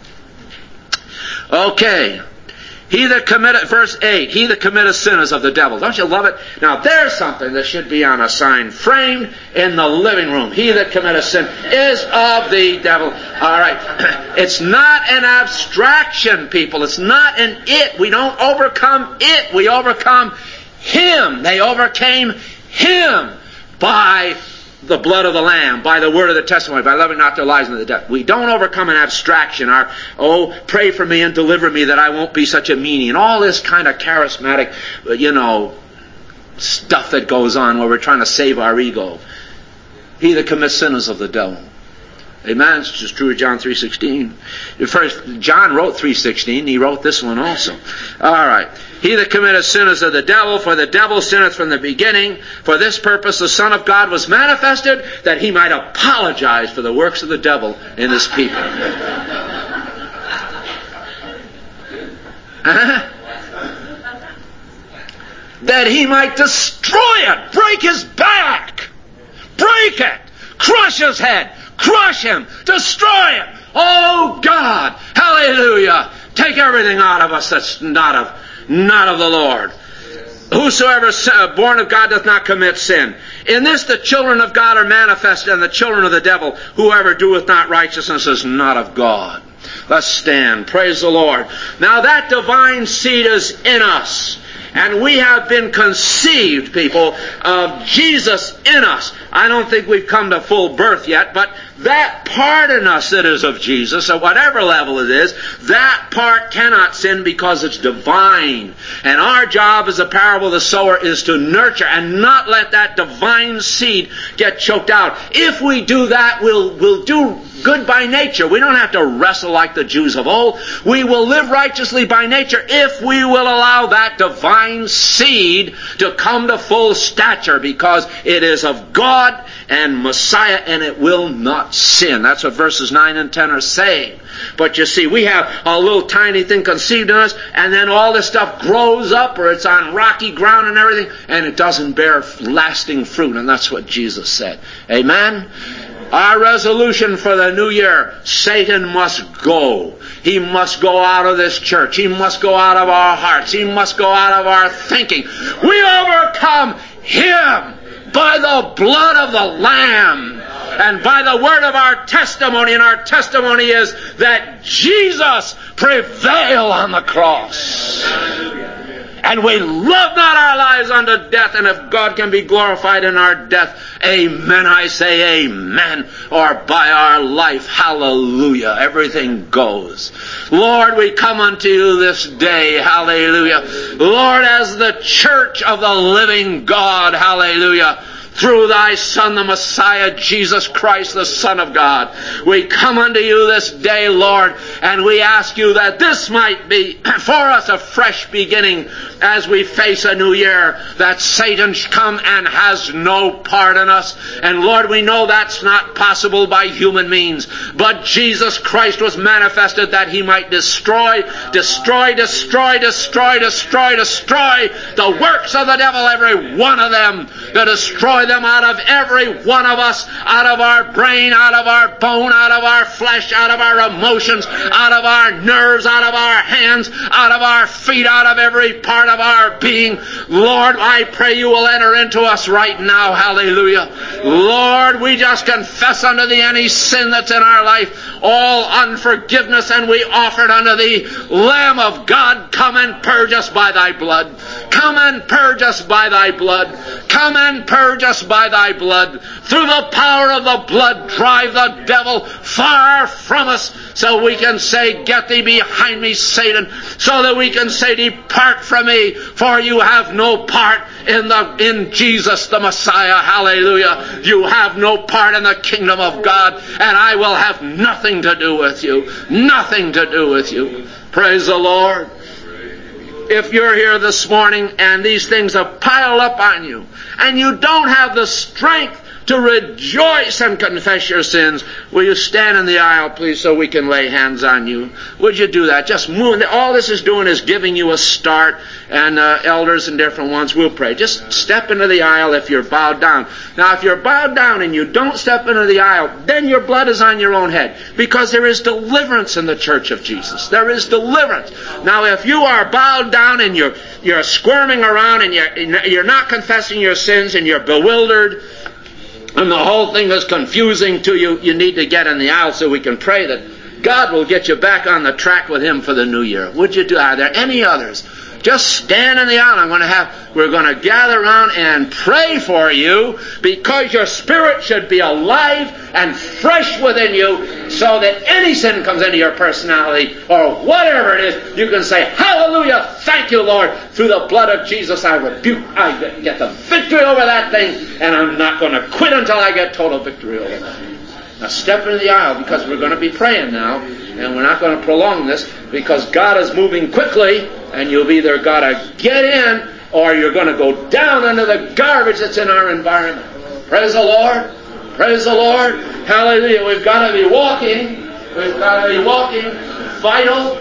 Okay. He that committeth, verse 8, he that committeth sin is of the devil. Don't you love it? Now there's something that should be on a sign framed in the living room. He that committeth sin is of the devil. Alright. It's not an abstraction, people. It's not an it. We don't overcome it. We overcome Him. They overcame Him by the blood of the Lamb, by the word of the testimony, by loving not their lives unto the death. We don't overcome an abstraction. Pray for me and deliver me that I won't be such a meanie. And all this kind of charismatic, stuff that goes on where we're trying to save our ego. He that commits sin is of the devil. Amen. It's just true of John 3:16. First, John wrote 3:16. He wrote this one also. All right. He that committeth sin is of the devil, for the devil sinneth from the beginning. For this purpose the Son of God was manifested, that He might apologize for the works of the devil in His people. That He might destroy it, break His back, break it, crush His head, crush Him, destroy it. Oh God, hallelujah. Take everything out of us that's not of the Lord. whosoever is born of God doth not commit sin. In this the children of God are manifested, and the children of the devil. Whoever doeth not righteousness is not of God. Let's stand. Praise the Lord. Now that divine seed is in us. And we have been conceived, people, of Jesus in us. I don't think we've come to full birth yet, but that part in us that is of Jesus, at whatever level it is, that part cannot sin because it's divine. And our job as a parable of the sower is to nurture and not let that divine seed get choked out. If we do that, we'll do good by nature. We don't have to wrestle like the Jews of old. We will live righteously by nature if we will allow that divine seed to come to full stature, because it is of God and Messiah, and it will not sin. That's what verses 9 and 10 are saying. But you see, we have a little tiny thing conceived in us, and then all this stuff grows up, or it's on rocky ground and everything, and it doesn't bear lasting fruit. And that's what Jesus said. Amen? Our resolution for the new year, Satan must go. He must go out of this church. He must go out of our hearts. He must go out of our thinking. We overcome him by the blood of the Lamb and by the word of our testimony. And our testimony is that Jesus prevailed on the cross. And we love not our lives unto death. And if God can be glorified in our death, amen, I say amen. Or by our life, hallelujah. Everything goes. Lord, we come unto you this day, hallelujah. Lord, as the church of the living God, hallelujah, through thy Son, the Messiah, Jesus Christ, the Son of God. We come unto you this day, Lord, and we ask you that this might be for us a fresh beginning as we face a new year, that Satan come and has no part in us. And Lord, we know that's not possible by human means, but Jesus Christ was manifested that he might destroy the works of the devil, every one of them, to destroy them out of every one of us, out of our brain, out of our bone, out of our flesh, out of our emotions, out of our nerves, out of our hands, out of our feet, out of every part of our being. Lord, I pray you will enter into us right now. Hallelujah. Lord, we just confess unto thee any sin that's in our life, all unforgiveness, and we offer it unto thee. Lamb of God, come and purge us by thy blood. Come and purge us by thy blood. Come and purge us by thy blood. Through the power of the blood, drive the devil far from us, so we can say, get thee behind me, Satan, so that we can say, depart from me, for you have no part in Jesus the Messiah. Hallelujah. You have no part in the kingdom of God, and I will have nothing to do with you. Nothing to do with you. Praise the Lord. If you're here this morning and these things have piled up on you, and you don't have the strength to rejoice and confess your sins, will you stand in the aisle, please, so we can lay hands on you? Would you do that? Just move. All this is doing is giving you a start, and elders and different ones will pray. Just step into the aisle if you're bowed down. Now, if you're bowed down and you don't step into the aisle, then your blood is on your own head, because there is deliverance in the church of Jesus. There is deliverance. Now, if you are bowed down and you're squirming around and you're not confessing your sins and you're bewildered, and the whole thing is confusing to you, you need to get in the aisle so we can pray that God will get you back on the track with him for the new year. Would you do? Are there any others? Just stand in the aisle. We're going to gather around and pray for you, because your spirit should be alive and fresh within you, so that any sin comes into your personality or whatever it is, you can say, hallelujah, thank you, Lord. Through the blood of Jesus, I get the victory over that thing, and I'm not going to quit until I get total victory over that. Now step into the aisle, because we're going to be praying now, and we're not going to prolong this, because God is moving quickly, and you've either got to get in, or you're going to go down into the garbage that's in our environment. Praise the Lord. Praise the Lord. Hallelujah. We've got to be walking. We've got to be walking vital,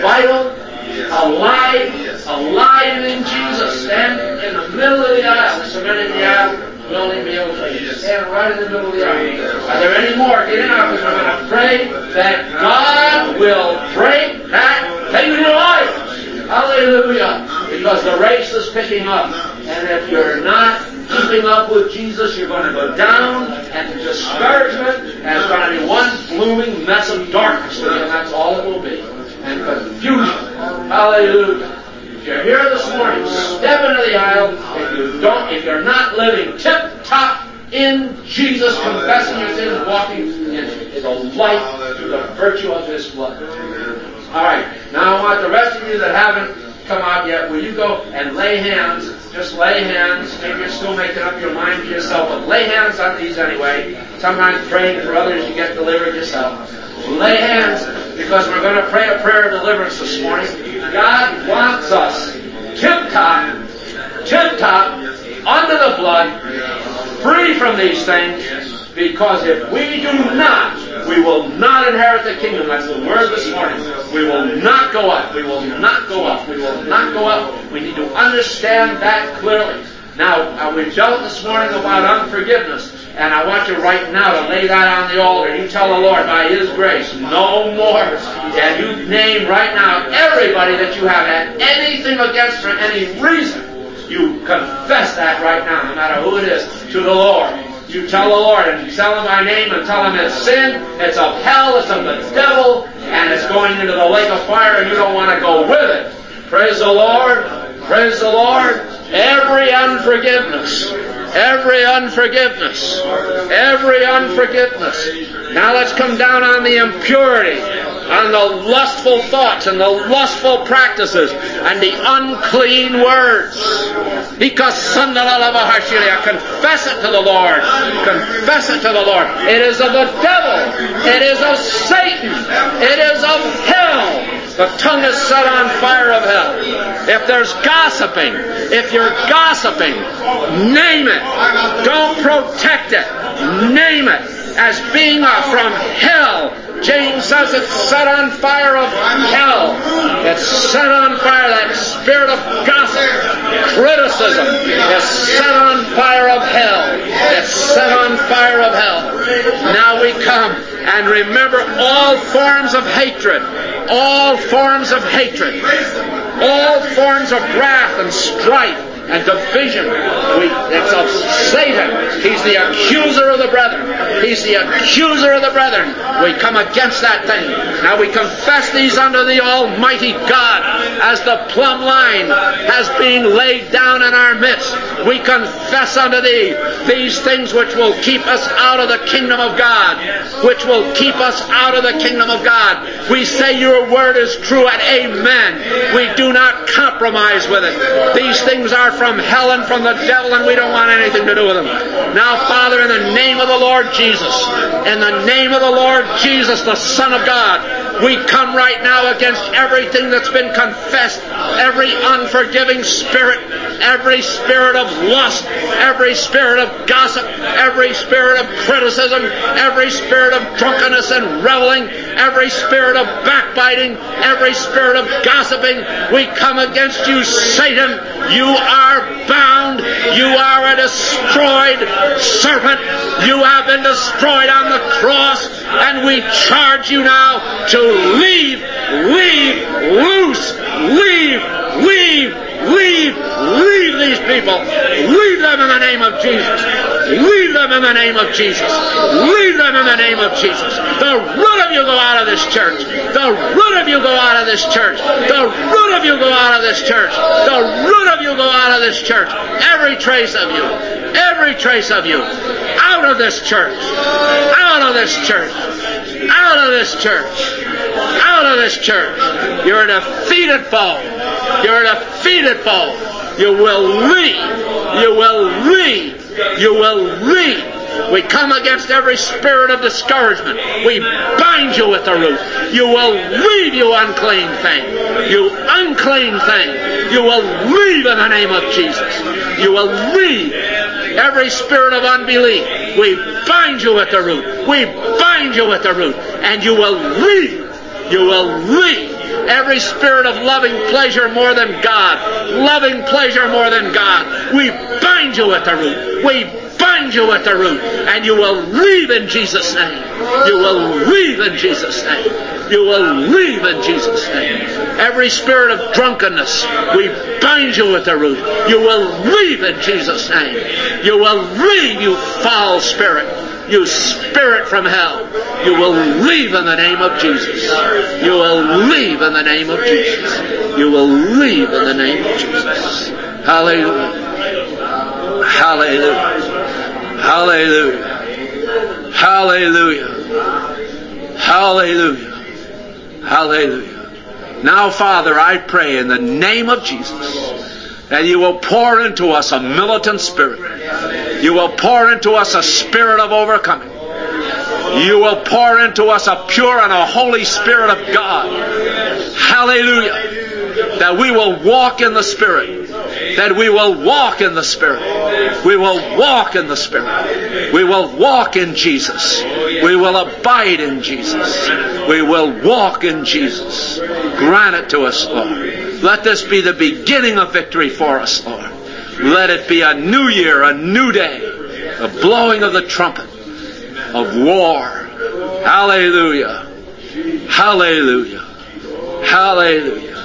alive in Jesus. Stand in the middle of the aisle. Submitting the aisle. We'll only be able to stand right in the middle of the aisle. Are there any more? Get in now, because we're going to pray that God will break that thing in your life. Hallelujah. Because the race is picking up. And if you're not keeping up with Jesus, you're going to go down, and discouragement, and it's going to be one blooming mess of darkness to you, and that's all it will be. And confusion. Hallelujah. If you're here this morning, step into the aisle. If you're not living tip-top in Jesus, confessing your sins, walking in the light through the virtue of His blood. All right. Now I want the rest of you that haven't come out yet, will you go and lay hands? Just lay hands. Maybe you're still making up your mind to yourself, but lay hands on these anyway. Sometimes praying for others, you get delivered yourself. Lay hands, because we're going to pray a prayer of deliverance this morning. God wants us tip-top, under the blood, free from these things, because if we do not, we will not inherit the kingdom. That's the word this morning. We will not go up. We will not go up. We will not go up. We need to understand that clearly. Now, we've dealt this morning about unforgiveness, and I want you right now to lay that on the altar. You tell the Lord, by His grace, no more. And you name right now everybody that you have had anything against for any reason. You confess that right now, no matter who it is, to the Lord. You tell the Lord, and you tell Him my name, and tell Him it's sin, it's of hell, it's of the devil, and it's going into the lake of fire, and you don't want to go with it. Praise the Lord. Praise the Lord. Every unforgiveness. Now let's come down on the impurity, on the lustful thoughts and the lustful practices and the unclean words. Confess it to the Lord. Confess it to the Lord. It is of the devil. It is of Satan. It is of hell. The tongue is set on fire of hell. If there's gossiping, if you're gossiping, name it. Don't protect it. Name it as being from hell. James says it's set on fire of hell. It's set on fire. That spirit of gossip, criticism, is set on fire of hell. It's set on fire of hell. Now we come and remember all forms of hatred. All forms of hatred. All forms of wrath and strife and division. It's of Satan. He's the accuser of the brethren. He's the accuser of the brethren. We come against that thing. Now we confess these under the Almighty God as the plumb line has been laid down in our midst. We confess unto Thee these things which will keep us out of the kingdom of God. Which will keep us out of the kingdom of God. We say Your word is true and amen. We do not compromise with it. These things are from hell and from the devil, and we don't want anything to do with them. Now, Father, in the name of the Lord Jesus, in the name of the Lord Jesus, the Son of God, we come right now against everything that's been confessed, every unforgiving spirit, every spirit of lust, every spirit of gossip, every spirit of criticism, every spirit of drunkenness and reveling, every spirit of backbiting, every spirit of gossiping. We come against you, Satan. You are bound. You are a destroyed serpent. You have been destroyed on the cross, and we charge you now to leave these people. Leave them in the name of Jesus. Leave them in the name of Jesus. Leave them in the name of Jesus. The root of you go out of this church. The root of you go out of this church. The root of you go out of this church. The root of you go out of this church. Every trace of you. Every trace of you. Out of this church. Out of this church. Out of this church. Out of this church. You're a defeated foe. You're a defeated foe. You will leave. You will leave. You will leave. We come against every spirit of discouragement. We bind you with the root. You will leave, you unclean thing. You unclean thing. You will leave in the name of Jesus. You will leave. Every spirit of unbelief, we bind you with the root. We bind you with the root. And you will leave. You will leave. Every spirit of loving pleasure more than God. Loving pleasure more than God. We bind you with the root. We bind you with the root. And you will leave in Jesus' name. You will leave in Jesus' name. You will leave in Jesus' name. Every spirit of drunkenness, we bind you with the root. You will leave in Jesus' name. You will leave, you foul spirit. You spirit from hell. You will leave in the name of Jesus. You will leave in the name of Jesus. You will leave in the name of Jesus. Hallelujah. Hallelujah. Hallelujah. Hallelujah. Hallelujah. Hallelujah. Now, Father, I pray in the name of Jesus that you will pour into us a militant spirit. You will pour into us a spirit of overcoming. You will pour into us a pure and a holy Spirit of God. Hallelujah. That we will walk in the Spirit. That we will walk in the Spirit. We will walk in the Spirit. We will walk in Jesus. We will abide in Jesus. We will walk in Jesus. Grant it to us, Lord. Let this be the beginning of victory for us, Lord. Let it be a new year, a new day, a blowing of the trumpet of war. Hallelujah. Hallelujah. Hallelujah.